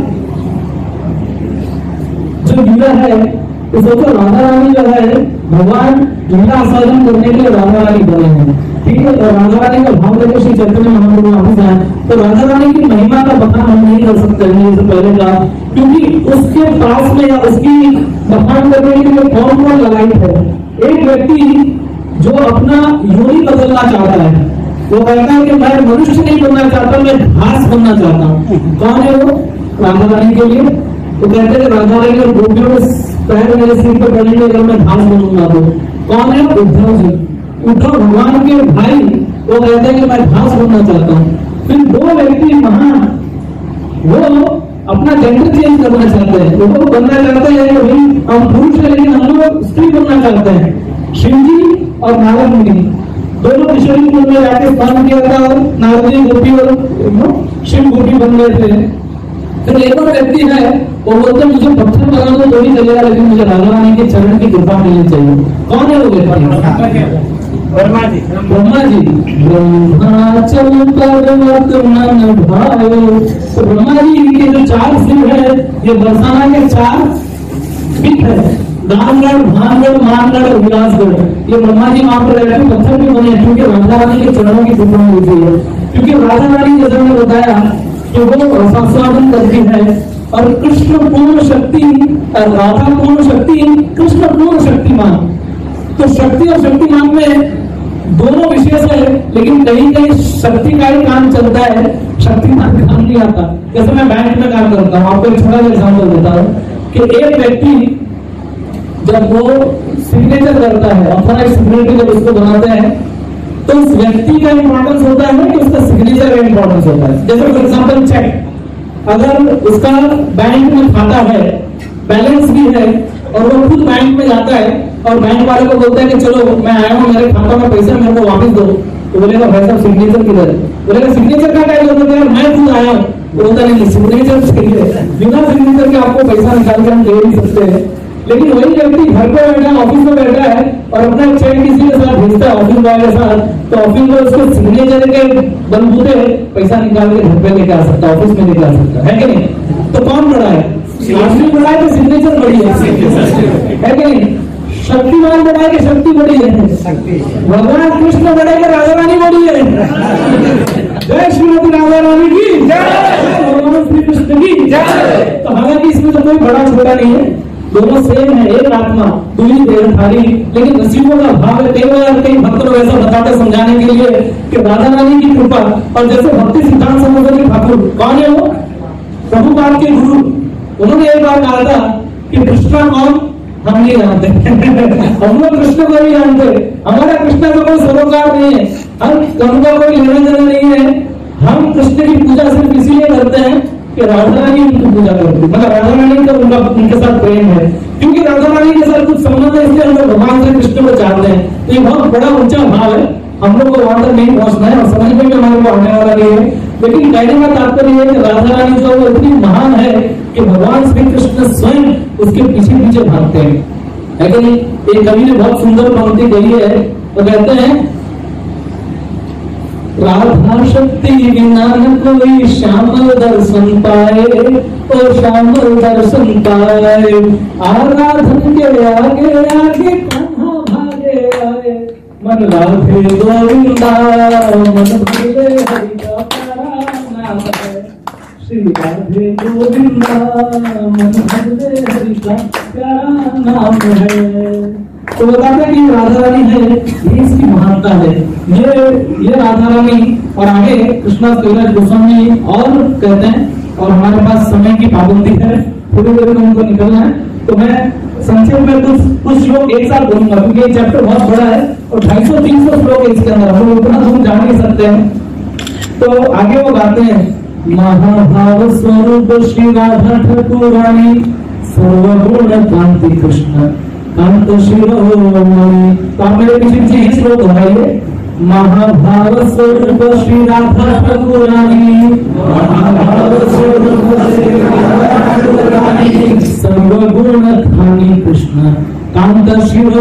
जो लीला है, तो सोचो राधा रानी जो है भगवान लीला आस्वादन करने के लिए राधा रानी बने हैं, ठीक है। और राधा रानी का भाव लेकर श्री चैतन्य महाप्रभु वापस आए। तो राधा रानी की महिमा का बखान हम नहीं कर सकते हैं जैसे पहले का, क्योंकि उसके पास में या उसकी बखान करने के लिए कौन कौन लगाई है। एक व्यक्ति जो अपना योनि बदलना चाहता है, वो कहता है कि मैं मनुष्य नहीं बनना चाहता, मैं घास बनना चाहता हूँ। कौन है वो? राधा रानी के लिए तो कहते हैं राधा रानी और गोपियों के पैर मेरे सिर पर पड़ेंगे अगर मैं घास बनूंगा तो। कौन है? उद्धव जी। उद्धव भगवान के भाई, वो कहते हैं कि मैं घास बनना चाहता हूँ। फिर दो व्यक्ति महान, वो अपना जेंडर चेंज करना चाहते हैं, वो बनना चाहते हैं कि भाई हम पुरुष है लेकिन हम लोग स्त्री बनना चाहते हैं। शिव जी और नारद मुनि दोनों किशोरी कुंड में जाके स्नान किया था और नारद जी गोपी और शिव गोपी बन गए थे। फिर एक और व्यक्ति है, वो बोलते हैं मुझे पत्थर बना दो तो भी चलेगा, लेकिन मुझे राधा रानी के चरण की कृपा मिलनी चाहिए। कौन है वो व्यक्ति? ब्रह्मा जी। ब्रह्मा जी ब्रह्माचल पर्वत मन भायो। तो ब्रह्मा जी के जो चार सिर है, ये बरसाना के चार पीठ है, दानगढ़, भानगढ़, मानगढ़ और विलासगढ़। ये ब्रह्मा जी वहां पर रहते पत्थर भी बने, क्योंकि राधा रानी के चरणों की कृपा मिलती है। क्योंकि राधा रानी जैसे मैंने बताया कि वो रसास्वादन करती है, और कृष्ण पूर्ण शक्ति, राधा पूर्ण शक्ति, कृष्ण पूर्ण शक्तिमान। तो शक्ति और शक्तिमान में दोनों विशेष है, लेकिन कहीं कहीं शक्ति का ही काम चलता है, शक्ति का काम नहीं आता। जैसे मैं बैंक में काम करता हूँ, आपको एक छोटा सा एग्जाम्पल देता हूँ कि एक व्यक्ति जब वो सिग्नेचर करता है, ऑथराइज सिग्नेचर जब उसको बनाते हैं, तो उस व्यक्ति का इंपॉर्टेंस होता है कि उसका सिग्नेचर का इंपॉर्टेंस होता है। जैसे फॉर एग्जाम्पल चेक, अगर उसका बैंक में खाता है, बैलेंस भी है, और वो खुद बैंक में जाता है और बैंक वाले को बोलता है कि चलो मैं आया हूँ, मेरे खाता में पैसा मेरे को वापस दो, तो बोलेगा भाई साहब सिग्नेचर किधर है? बोलेगा सिग्नेचर का क्या जरूरत है, मैं खुद आया हूँ। बोलता नहीं, सिग्नेचर चाहिए, बिना सिग्नेचर के आपको पैसा निकाल के हम दे नहीं सकते हैं। लेकिन वही व्यक्ति घर पे बैठा है, ऑफिस में बैठा है और अपना चेक किसी के साथ भेजता है, ऑफिस बॉय के साथ, तो ऑफिस में उसके सिग्नेचर के बलबूते पैसा निकाल के घर पे लेके आ सकता है, ऑफिस में लेके आ सकता है, है कि नहीं? तो कौन बड़ा है? आदमी बड़ा है कि सिग्नेचर बड़ी है? है कि नहीं? शक्तिमान बड़ा है कि शक्ति बड़ी है? भगवान कृष्ण बड़े कि राधा रानी बड़ी है? जय श्रीमती राधा रानी की जय, भगवान श्री कृष्ण की जय। तो हालांकि इसमें तो कोई बड़ा छोटा नहीं है, दोनों सेम है, एक आत्मा दूरी देहधारी, लेकिन नसीबों का भाव है। कई बार कई भक्त लोग ऐसा बताते समझाने के लिए कि राधा रानी की कृपा, और जैसे भक्ति सिद्धांत सरोवर ठाकुर कौन है? वो प्रभुपाद के गुरु, उन्होंने एक बार कहा था कि कृष्णा कौन हम नहीं जानते हम लोग कृष्ण को नहीं जानते, हमारा कृष्ण का कोई सरोकार नहीं है, हम कर्म का कोई लेना देना नहीं है। हम कृष्ण की पूजा सिर्फ इसीलिए करते हैं कि राधा रानी उनकी पूजा करती है, मतलब राधा रानी का उनका उनके साथ प्रेम है, क्योंकि राधा रानी के साथ कुछ संबंध है, इसलिए हम लोग भगवान श्री कृष्ण को चाहते हैं। तो ये बहुत बड़ा ऊंचा भाव है, हम लोग को वहां तक नहीं पहुंचना है और समझ में भी हमारे को आने वाला नहीं है। लेकिन कहने का तात्पर्य है कि राधा रानी जो वो इतनी महान है कि भगवान श्री कृष्ण स्वयं उसके पीछे पीछे भागते हैं, है कि नहीं? एक कवि ने बहुत सुंदर पंक्ति कही है, वो कहते हैं राधा शक्ति बिना न कोई श्यामल दर्शन पाए, ओ श्यामल दर्शन पाए, आराधन के आगे आगे कहाँ भागे आए, मन राधे गोविंदा मन भरे हरि का प्यारा नाम है, श्री राधे गोविंदा मन भरे हरि का प्यारा नाम है। तो बताते हैं कि राधा रानी है, ये इसकी महानता है, ये ये राधा रानी। और आगे कृष्णा कविराज गोस्वामी और कहते हैं, और हमारे पास समय की पाबंदी है, थोड़ी देर में उनको निकलना है, तो मैं संक्षेप में कुछ कुछ श्लोक एक साथ बोलूंगा, क्योंकि ये चैप्टर बहुत बड़ा है और ढाई सौ तीन सौ श्लोक है इसके अंदर, हम लोग उतना दूर जा नहीं सकते हैं। तो आगे वो गाते हैं, महाभाव स्वरूप श्री राधा ठाकुरानी, सर्वगुण कांति कृष्ण कांत शिरोमणि। तो आप मेरे पीछे पीछे ही श्लोक दोहराइए, महाभाव स्वरूप श्री राधा ठाकुरानी, महाभाव स्वरूप श्री राधा ठाकुरानी, सर्वगुण खानी कृष्ण कांत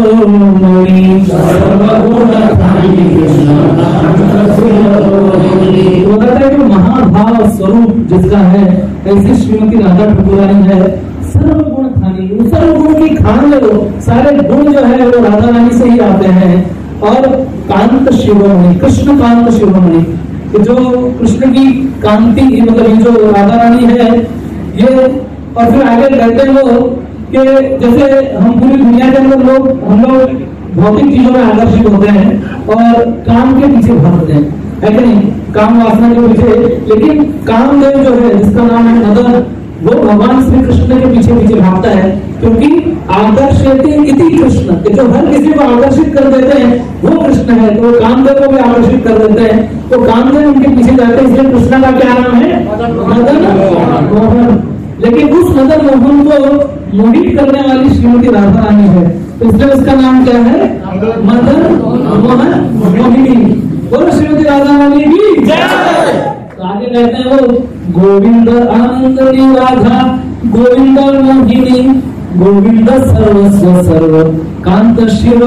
शिरोमणि, सर्वगुण खानी कृष्ण कांत शिरोमणि। वो कहता है कि महाभाव स्वरूप जिसका है, ऐसी श्रीमती राधा ठाकुरानी है, सर्वगुण खानी, सर्वगुण की खान है, वो सारे गुण जो है वो राधा रानी से ही आते हैं। और कांत शिरोमणि, कृष्ण कांत शिरोमणि, जो कृष्ण की कांति, मतलब ये जो राधा रानी है ये। और फिर आगे कहते हैं वो कि जैसे हम पूरी दुनिया के अंदर लोग हम लोग भौतिक चीजों में आकर्षित होते हैं और काम के पीछे भागते हैं, है कि नहीं? काम वासना के पीछे। लेकिन कामदेव जो है, जिसका नाम है मदन, वो भगवान श्री कृष्ण के पीछे पीछे भागता है, क्योंकि आकर्षयते इति कृष्ण, जो हर किसी को आकर्षित कर देते हैं वो कृष्ण है। तो कामदेव को भी आकर्षित कर देते हैं, तो कामदेव उनके पीछे जाते हैं, इसलिए कृष्ण का क्या नाम है? मदन मोहन। लेकिन उस मदन मोहन को मोहित करने वाली श्रीमती राधा रानी है, तो इसलिए उसका नाम क्या है? मदन मोहन मोहिनी। बोलो श्रीमती राधा रानी की जय। तो आगे कहते हैं वो, गोविंद आनंद राधा गोविंद मोहिनी, गोविंद सर्वस्व सर्व कांत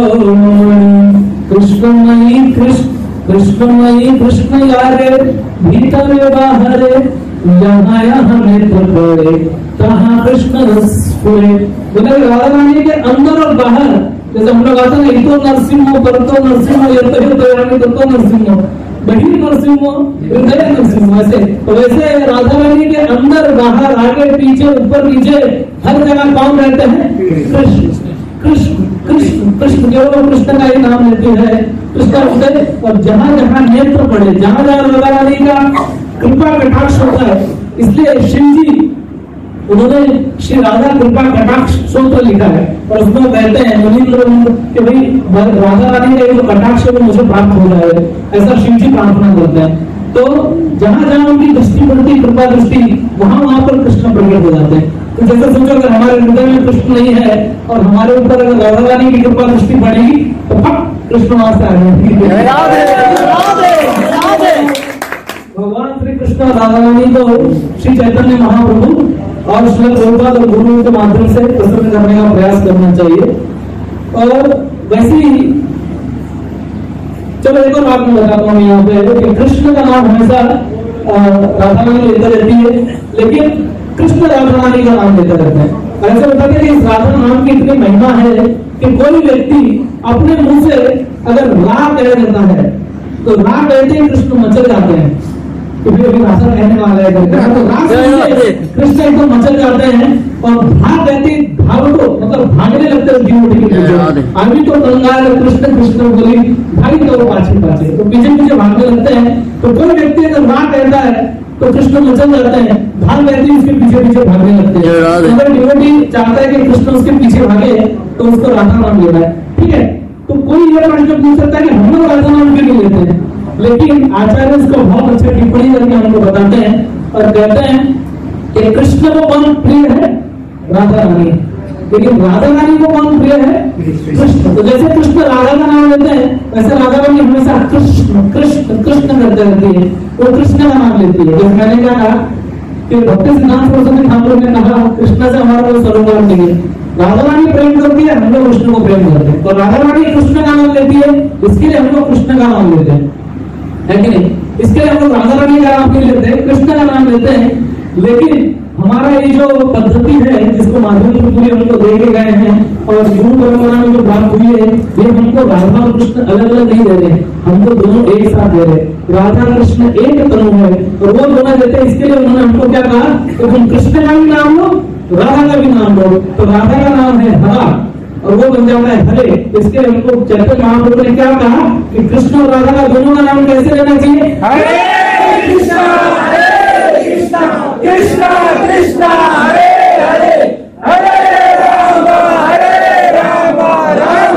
शिरोमणि, कृष्णमयी कृष्ण कृष्णमयी कृष्ण यारे, भीतर बाहरे यहाँ यहाँ नेत्र पड़े, तहाँ कृष्ण रस फूले। बोले राधा रानी के अंदर और बाहर, जैसे हम लोग आते हैं, इतो नरसिंह परतो नरसिंह यतो यतो ततो नरसिंह, बहिर नरसिंह हृदय नरसिंह, ऐसे। तो वैसे राधा रानी के अंदर बाहर आगे पीछे ऊपर नीचे हर जगह कौन रहते हैं? कृष्ण कृष्ण कृष्ण कृष्ण, केवल कृष्ण का ही नाम लेती है। कृष्ण होते, और जहां जहां नेत्र पड़े, जहां जहां राधा रानी का कृपा कटाक्ष होता है, इसलिए शिव जी उन्होंने श्री राधा कृपा कटाक्ष सूत्र लिखा है, और उसमें कहते हैं मुनीन्द्र कि भाई राधा रानी का जो कटाक्ष है वो मुझे प्राप्त हो जाए, ऐसा शिव जी प्रार्थना करते हैं। तो जहां जहां उनकी दृष्टि पड़ती, कृपा दृष्टि, वहां वहां पर कृष्ण प्रकट हो जाते हैं। तो जैसे सोचो अगर हमारे हृदय में कृष्ण नहीं है और हमारे ऊपर अगर राधा रानी की कृपा दृष्टि पड़ेगी तो फट कृष्ण वहां से आ जाएंगे। भगवान श्री कृष्ण और राधा रानी को श्री चैतन्य महाप्रभु और श्री प्रभुपाद और गुरु के माध्यम से प्रसन्न करने का प्रयास करना चाहिए। और वैसे ही चलो एक और बात मैं बताता हूँ यहाँ पे कि कृष्ण का नाम हमेशा राधा रानी लेते रहती है, लेकिन कृष्ण राधा रानी का नाम लेते रहते हैं। ऐसा बताते हैं कि इस राधा नाम की इतनी महिमा है कि कोई व्यक्ति अपने मुंह से अगर रा कह देता है तो रा कहते ही कृष्ण मचल जाते हैं। तो फिर अभी भाषा कहने वाला है तो रा कृष्ण एकदम मचल जाते हैं, और भाग कहते भाव को मतलब भागने लगते हैं जीव के पीछे। अभी तो कंगाल कृष्ण कृष्ण बोली भाई तो वो पाछे पाछे तो पीछे पीछे भागने लगते हैं। तो कोई व्यक्ति अगर रा कहता है तो कृष्ण मचल जाते हैं, भाग कहते हैं उसके पीछे पीछे भागने लगते हैं। अगर डिवोटी चाहता है कि कृष्ण उसके पीछे भागे तो उसको राधा नाम लेना है, ठीक है। तो कोई ये प्रश्न पूछ सकता है कि हम लोग राधा नाम क्यों नहीं लेते हैं, लेकिन आचार्य इसको बहुत अच्छे टिप्पणी करके हमको बताते हैं और कहते हैं कि कृष्ण को कौन प्रिय है, राधा रानी, लेकिन राधा रानी को कौन प्रिय है, कृष्ण। तो जैसे कृष्ण राधा का नाम लेते हैं वैसे राधा रानी हमेशा कृष्ण कृष्ण कृष्ण करते रहती है, वो कृष्ण का नाम लेती है। जैसे मैंने क्या कहा कि भक्ति सिद्धांत सरस्वती ठाकुर ने कहा कृष्ण से हमारा कोई सरोकार नहीं है, राधा रानी प्रेम करती है, हम लोग कृष्ण को प्रेम करते हैं। तो राधा रानी कृष्ण का नाम लेती है, इसके लिए हम लोग कृष्ण का नाम लेते हैं, है कि नहीं। इसके लिए हम लोग राधा रानी का नाम नहीं लेते, कृष्ण का नाम लेते हैं। लेकिन हमारा ये जो पद्धति है जिसको माध्यम पूरी हमको दे के गए हैं और गुरु परंपरा में जो बात हुई है, ये हमको राधा और कृष्ण अलग अलग नहीं दे रहे, हमको दोनों एक साथ दे रहे। राधा कृष्ण एक तनु है और वो दोनों देते हैं। इसके लिए उन्होंने हमको क्या कहा कि तुम कृष्ण का भी नाम लो, राधा का भी नाम लो। तो राधा का नाम है हरा और वो बन जाता है हरे। इसके लिए हमको चैतन्य महाप्रभु ने क्या कहा कि कृष्ण और राधा का दोनों का नाम कैसे लेना चाहिए, हरे कृष्णा हरे कृष्णा कृष्णा कृष्णा हरे हरे हरे राम हरे राम राम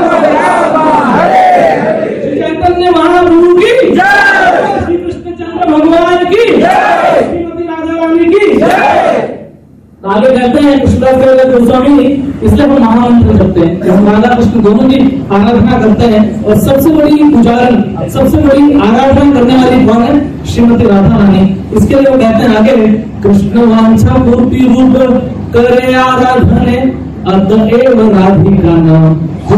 राम हरे हरे। चैतन्य महाप्रभु की जय, श्री कृष्णचंद्र भगवान की जय, श्रीमती राधा रानी की जय। आगे कहते हैं कृष्णदास गोस्वामी, इसलिए हम महामंत्र करते हैं कि हम राधा कृष्ण दोनों की आराधना करते हैं। और सबसे बड़ी पुजारन, सबसे बड़ी आराधना करने वाली कौन है, श्रीमती राधा रानी। इसके लिए वो कहते हैं आगे, कृष्ण वांछा पूर्ति रूप करे आराधने अतएव राधिका नाम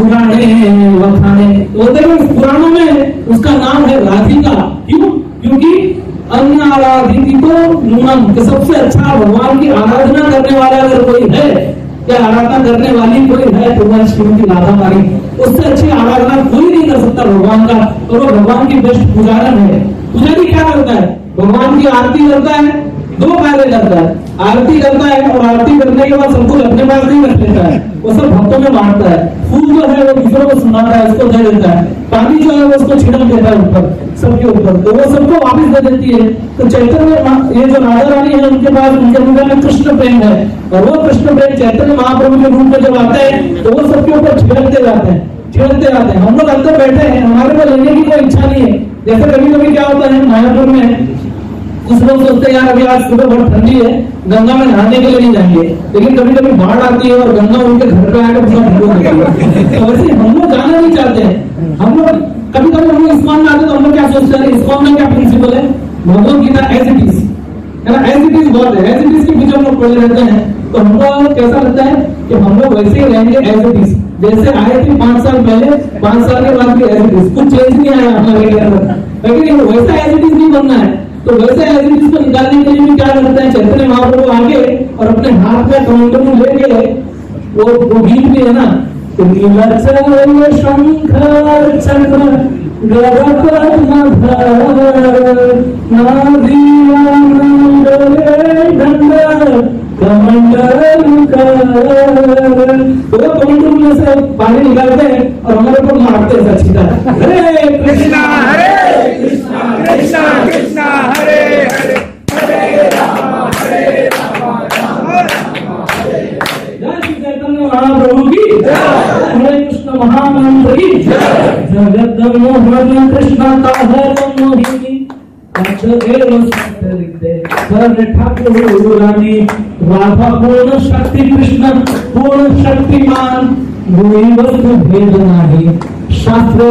पुराणे वखाने। तो देखो पुराणों में उसका नाम है राधिका। क्यों? क्योंकि अन्य आराधिकी तो नूनम, कि सबसे अच्छा भगवान की आराधना करने वाला अगर कोई है या आराधना करने वाली कोई है तो वह श्रीमती राधा रानी। उससे अच्छी आराधना कोई नहीं कर सकता भगवान का, और वो भगवान की बेस्ट पुजारन है। पुजारी क्या करता है, भगवान की आरती करता है, दो कार्य करता है, आरती करता है और आरती करने के बाद सबको अपने पास नहीं रख लेता है, वो सब भक्तों में बांटता है। फूल जो है वो दूसरों को सुनाता है, उसको दे देता है। पानी जो है वो उसको छिड़क देता है ऊपर सबके ऊपर, तो वो सबको वापिस दे देती है। तो चैतन्य ये जो राधा रानी है उनके पास, उनके हृदय में कृष्ण प्रेम है, और वो कृष्ण प्रेम चैतन्य महाप्रभु के रूप में जब आते हैं तो वो सबके ऊपर छिड़कते जाते हैं छिड़कते जाते हैं। हम लोग अंदर बैठे हैं, हमारे को लेने की कोई इच्छा नहीं है। जैसे कभी कभी क्या होता है मायापुर में, कुछ लोग सोचते हैं यार अभी आज सुबह बहुत ठंडी है, गंगा में नहाने के लिए नहीं जाएंगे, लेकिन कभी कभी बाढ़ आती है और गंगा उनके घर पे आकर पूरा भिगो देती है। तो वैसे हम लोग जाना नहीं चाहते हैं। हम लोग कभी कभी हम लोग इस्कॉन में आते तो हम लोग क्या सोचते हैं, इस्कॉन में क्या प्रिंसिपल है, Bhagavad Gita as it is है ना, एज इट इज बहुत है, एज इट इज के पीछे हम लोग पढ़े रहते हैं। तो हमको कैसा लगता है कि हम लोग वैसे ही रहेंगे एज इट इज, जैसे आए थे पांच साल पहले, पांच साल के बाद भी एज इट इज, कुछ चेंज नहीं आया हमारे अंदर, लेकिन वैसा एज इट इज नहीं बनना है। तो वैसे एज इट इज को निकालने के लिए भी क्या करते हैं, चैतन्य महाप्रभु आगे और अपने हाथ में कमंडलू लेके, वो वो गीत भी है ना, शंकर चक्र कमंडल कर, तो कमंडल में से पानी निकालते हैं और हमारे ऊपर मारते हैं सच्ची तरह। हरे कृष्णा हरे कृष्णा कृष्णा कृष्णा हरे हरे, हरे राम हरे राम राम राम हरे हरे। जय श्री चैतन्य महाप्रभु की जय, हरे कृष्ण महामंत्र की जय। जगत मोहन कृष्ण ताहर मोहिनी ठाकुर रानी राधा पूर्ण शक्ति कृष्ण पूर्ण शक्तिमान, वस्तु भेद नाही शास्त्र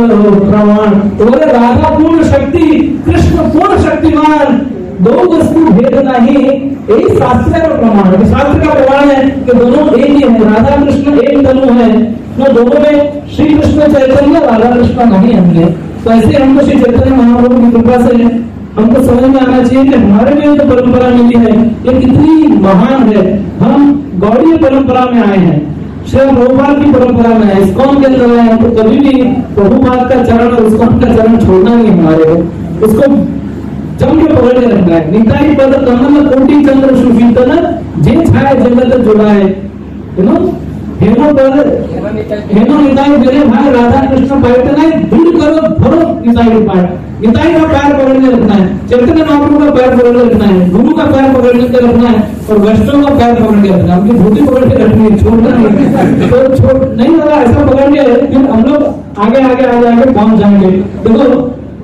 प्रमाण। बोले राधा पूर्ण शक्ति कृष्ण पूर्ण शक्तिमान, दो वस्तु भेद नहीं, एक शास्त्र का प्रमाण है। शास्त्र का प्रमाण है कि दोनों एक ही है, राधा कृष्ण एक तनु है, तो दोनों में श्री कृष्ण चैतन्य राधा कृष्ण नहीं होंगे। तो ऐसे हमको श्री चैतन्य महाप्रभु की कृपा से हमको समझ में आना चाहिए कि हमारे में जो परंपरा मिली है ये कितनी महान है। हम गौड़ीय परंपरा में आए हैं, श्री प्रभुपाद की परंपरा में है, इस्कॉन के अंदर आए हैं, तो कभी भी प्रभुपाद का चरण और इस्कॉन का चरण छोड़ना नहीं हमारे को, उसको जम के पकड़ के रखना है। निताई पद कमल कोटि चंद्र सुशीतल, जे छाया जगत जुड़ा है, यू नो हेमो पद हेमो निताई मेरे भाई राधा कृष्ण पायतनाई दूर करो भरो निताई पाठ। निताई का पैर पकड़ के रखना है, चैतन्य महाप्रभु का पैर पकड़ के रखना है, गुरु का पैर पकड़ के रखना है और वैष्णव का पैर पकड़ के रखना है। उनकी धोती पकड़ के रखनी है, छोड़ना नहीं। तो छोड़ नहीं होगा, ऐसा पकड़ के फिर हम लोग आगे आगे आगे आगे पहुंच जाएंगे। देखो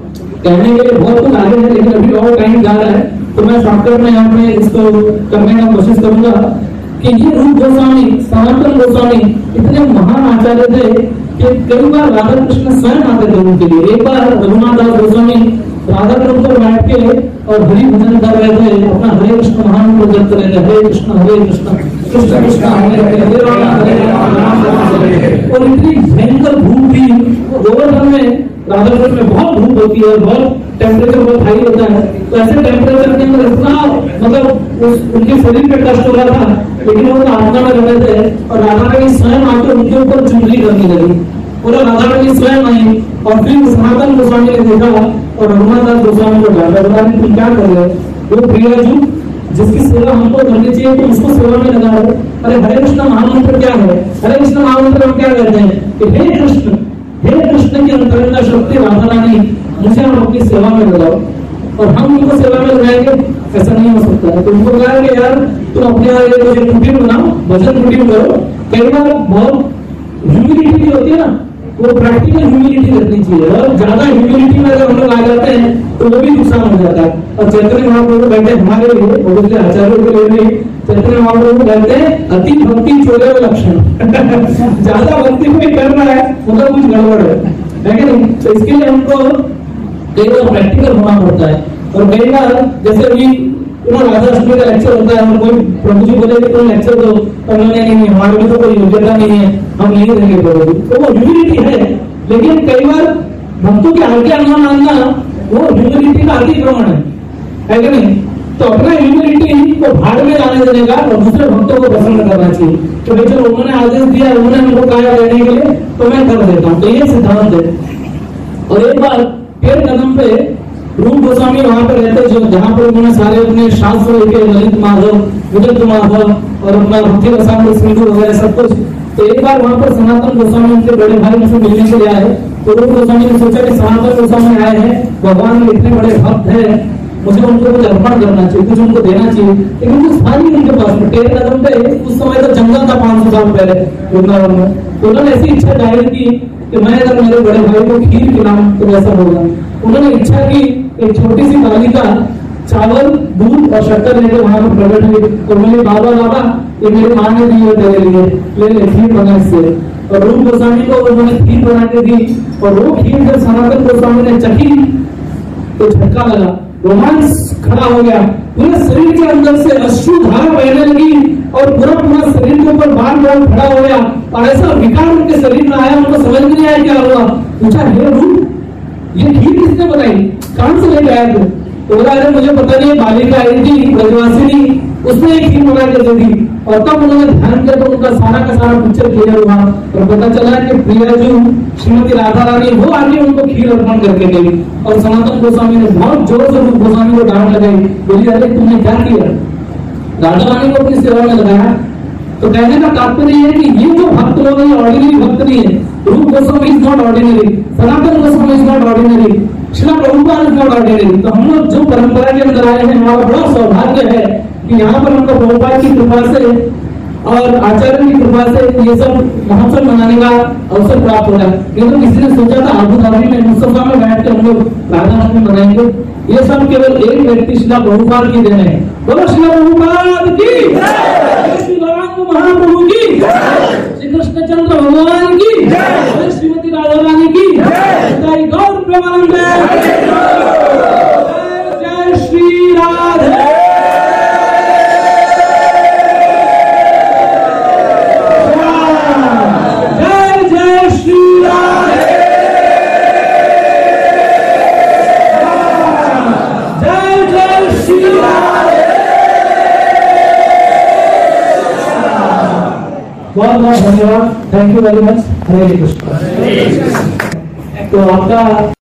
कहने के लिए बहुत कुछ आगे है, लेकिन अभी और टाइम जा रहा है, तो मैं शॉर्टकट में यहाँ पे इसको करने का कोशिश करूंगा कि ये रूप गोस्वामी सनातन गोस्वामी इतने महान आचार्य थे कि कई बार राधा कृष्ण स्वयं आते थे उनके लिए। एक बार रघुनाथ दास गोस्वामी राधा कृष्ण पर बैठ के और हरि भजन कर रहे थे, अपना हरे कृष्ण महान को जप रहे थे, हरे कृष्ण हरे कृष्ण कृष्ण कृष्ण हरे हरे हरे राम हरे राम राम राम हरे हरे। और इतनी भयंकर धूप थी गोवर्धन में, राधा कृष्ण में बहुत धूप होती है, बहुत टेम्परेचर बहुत हाई होता है, तो ऐसे टेम्परेचर के अंदर इतना मतलब उस उनके शरीर पे कष्ट हो रहा था, लेकिन वो आत्मा में रहे थे और राधा रानी स्वयं आकर उनके ऊपर चुनरी करने लगी। पूरा राधा रानी स्वयं आई और फिर सनातन गोस्वामी ने देखा और रघुनाथ दास गोस्वामी को डाला, बता रहे तुम क्या कर रहे हो? वो प्रियजू जिसकी सेवा हमको करनी चाहिए तो उसको सेवा में लगा रहे। अरे हरे कृष्ण महामंत्र क्या है? हरे कृष्ण महामंत्र हम क्या कहते हैं कि हे कृष्ण हे कृष्ण की अंतरंगा शक्ति राधा रानी मुझे आप अपनी सेवा में लगाओ, और हम उनको सेवा में लगाएंगे, ऐसा नहीं हो सकता है। तो उनको कहा कि यार तुम अपने यहाँ एक रूटीन बनाओ, भजन रूटीन करो। कई बार बहुत ह्यूमिलिटी भी होती है ना, वो प्रैक्टिकल ह्यूमिलिटी रखनी चाहिए, और ज्यादा ह्यूमिलिटी में अगर हम लोग आ जाते हैं तो वो भी नुकसान हो जाता है। और चैतन्य महाप्रभु बैठे हमारे लिए, बहुत से आचार्यों के लिए भी चैतन्य महाप्रभु कहते हैं अति भक्ति चोरे व लक्षण ज्यादा भक्ति कोई कर रहा है मतलब कुछ गड़बड़ है, है कि नहीं? तो इसके लिए हमको कई बार प्रैक्टिकल होना पड़ता है। और कई बार जैसे अभी राधा अष्टमी का लेक्चर होता है और कोई प्रभु जी बोले कि तुम लेक्चर दो, तो नहीं नहीं हमारे में तो कोई योग्यता नहीं है, हम यही रहेंगे प्रभु जी। तो वो ह्यूमिलिटी है, लेकिन कई बार भक्तों के आज्ञा न मानना वो ह्यूमिलिटी का अतिक्रमण है, है कि नहीं? तो अपना ह्यूमिलिटी को भाड़ में जाने देने का और दूसरे भक्तों को प्रसन्न करना चाहिए। तो भाई चलो उन्होंने आदेश दिया, उन्होंने हमको कहा देने के लिए, तो मैं कर देता हूँ। तो ये सिद्धांत है। और एक बार पेड़ कदम पे रूप गोस्वामी वहां पर रहते, जो जहाँ पर उन्होंने सारे अपने शास्त्र लिखे, ललित माधव, विदग्ध माधव और अपना भक्ति रसामृत सिंधु वगैरह सब कुछ। तो एक बार वहां पर सनातन गोस्वामी उनके बड़े भाई उनसे मिलने के लिए आए, तो रूप गोस्वामी ने सोचा कि सनातन गोस्वामी आए हैं, भगवान के इतने बड़े भक्त है, मुझे उनको कुछ अर्पण करना चाहिए, कुछ उनको देना चाहिए। लेकिन कुछ था नहीं उनके पास में। टेढ़ कदम पे उस समय तो जंगल था पांच सौ साल पहले वृंदावन में। तो उन्होंने ऐसी इच्छा जाहिर की कि मैं अगर मेरे बड़े भाई को खीर खिलाऊं तो वैसा होगा। उन्होंने इच्छा की, एक छोटी सी बालिका चावल दूध और शक्कर लेकर वहां पर प्रकट हुई और बोले बाबा बाबा ये मेरी माँ ने दी है तेरे लिए, ले ले खीर बना इससे। और रूप गोस्वामी को उन्होंने खीर बना के दी, और वो खीर जब सनातन गोस्वामी ने चखी तो झटका लगा, रोमांस खड़ा हो गया, पूरे शरीर के अंदर से अश्रु धारा बहने लगी और पूरा पूरा शरीर के ऊपर बाल बाल खड़ा हो गया और ऐसा विकार उनके शरीर में आया, उनको समझ नहीं आया क्या हुआ। पूछा हे रूप ये खीर किसने बनाई, कहां से लेके आए थे? तो बोला अरे मुझे पता नहीं, बालिका आई थी ब्रजवासिनी, उसने एक खीर बना के दे दी। और तब उन्होंने ध्यान किया तो उनका सारा का सारा पिक्चर क्लियर हुआ और पता चला कि प्रियाजू श्रीमती राधा रानी वो आगे उनको खीर अर्पण करके गई। और सनातन गोस्वामी ने बहुत जोर से रूप गोस्वामी को डांट लगाई, बोली अरे तुमने क्या किया? राधा रानी को अपनी सेवा में लगाया। तो कहने का तात्पर्य है कि ये जो भक्त लोग हैं ऑर्डिनरी भक्त नहीं है। Rup Goswami is not ordinary, Sanatan Goswami is not ordinary, Srila Prabhupada is not ordinary. तो हम लोग जो परंपरा के अंदर आए हैं, हमारा बड़ा सौभाग्य है कि यहाँ पर हमको प्रभुपाद की कृपा से और आचार्य की कृपा से ये सब महोत्सव मनाने का अवसर प्राप्त हो रहा है। नहीं तो किसी ने सोचा था आबू धाबी में मुस्तफा में बैठ कर हम लोग राधाष्टमी मनाएंगे। ये सब केवल एक व्यक्ति श्रील प्रभुपाद की देन है। बोलो श्रील प्रभुपाद की, श्री गौरांग महाप्रभु की, श्री कृष्णचंद्र भगवान की, श्रीमती राधा रानी की जय, गौर प्रेमानंद, जय श्री राधे। बहुत बहुत धन्यवाद, thank you very much. Hare Krishna. तो आपका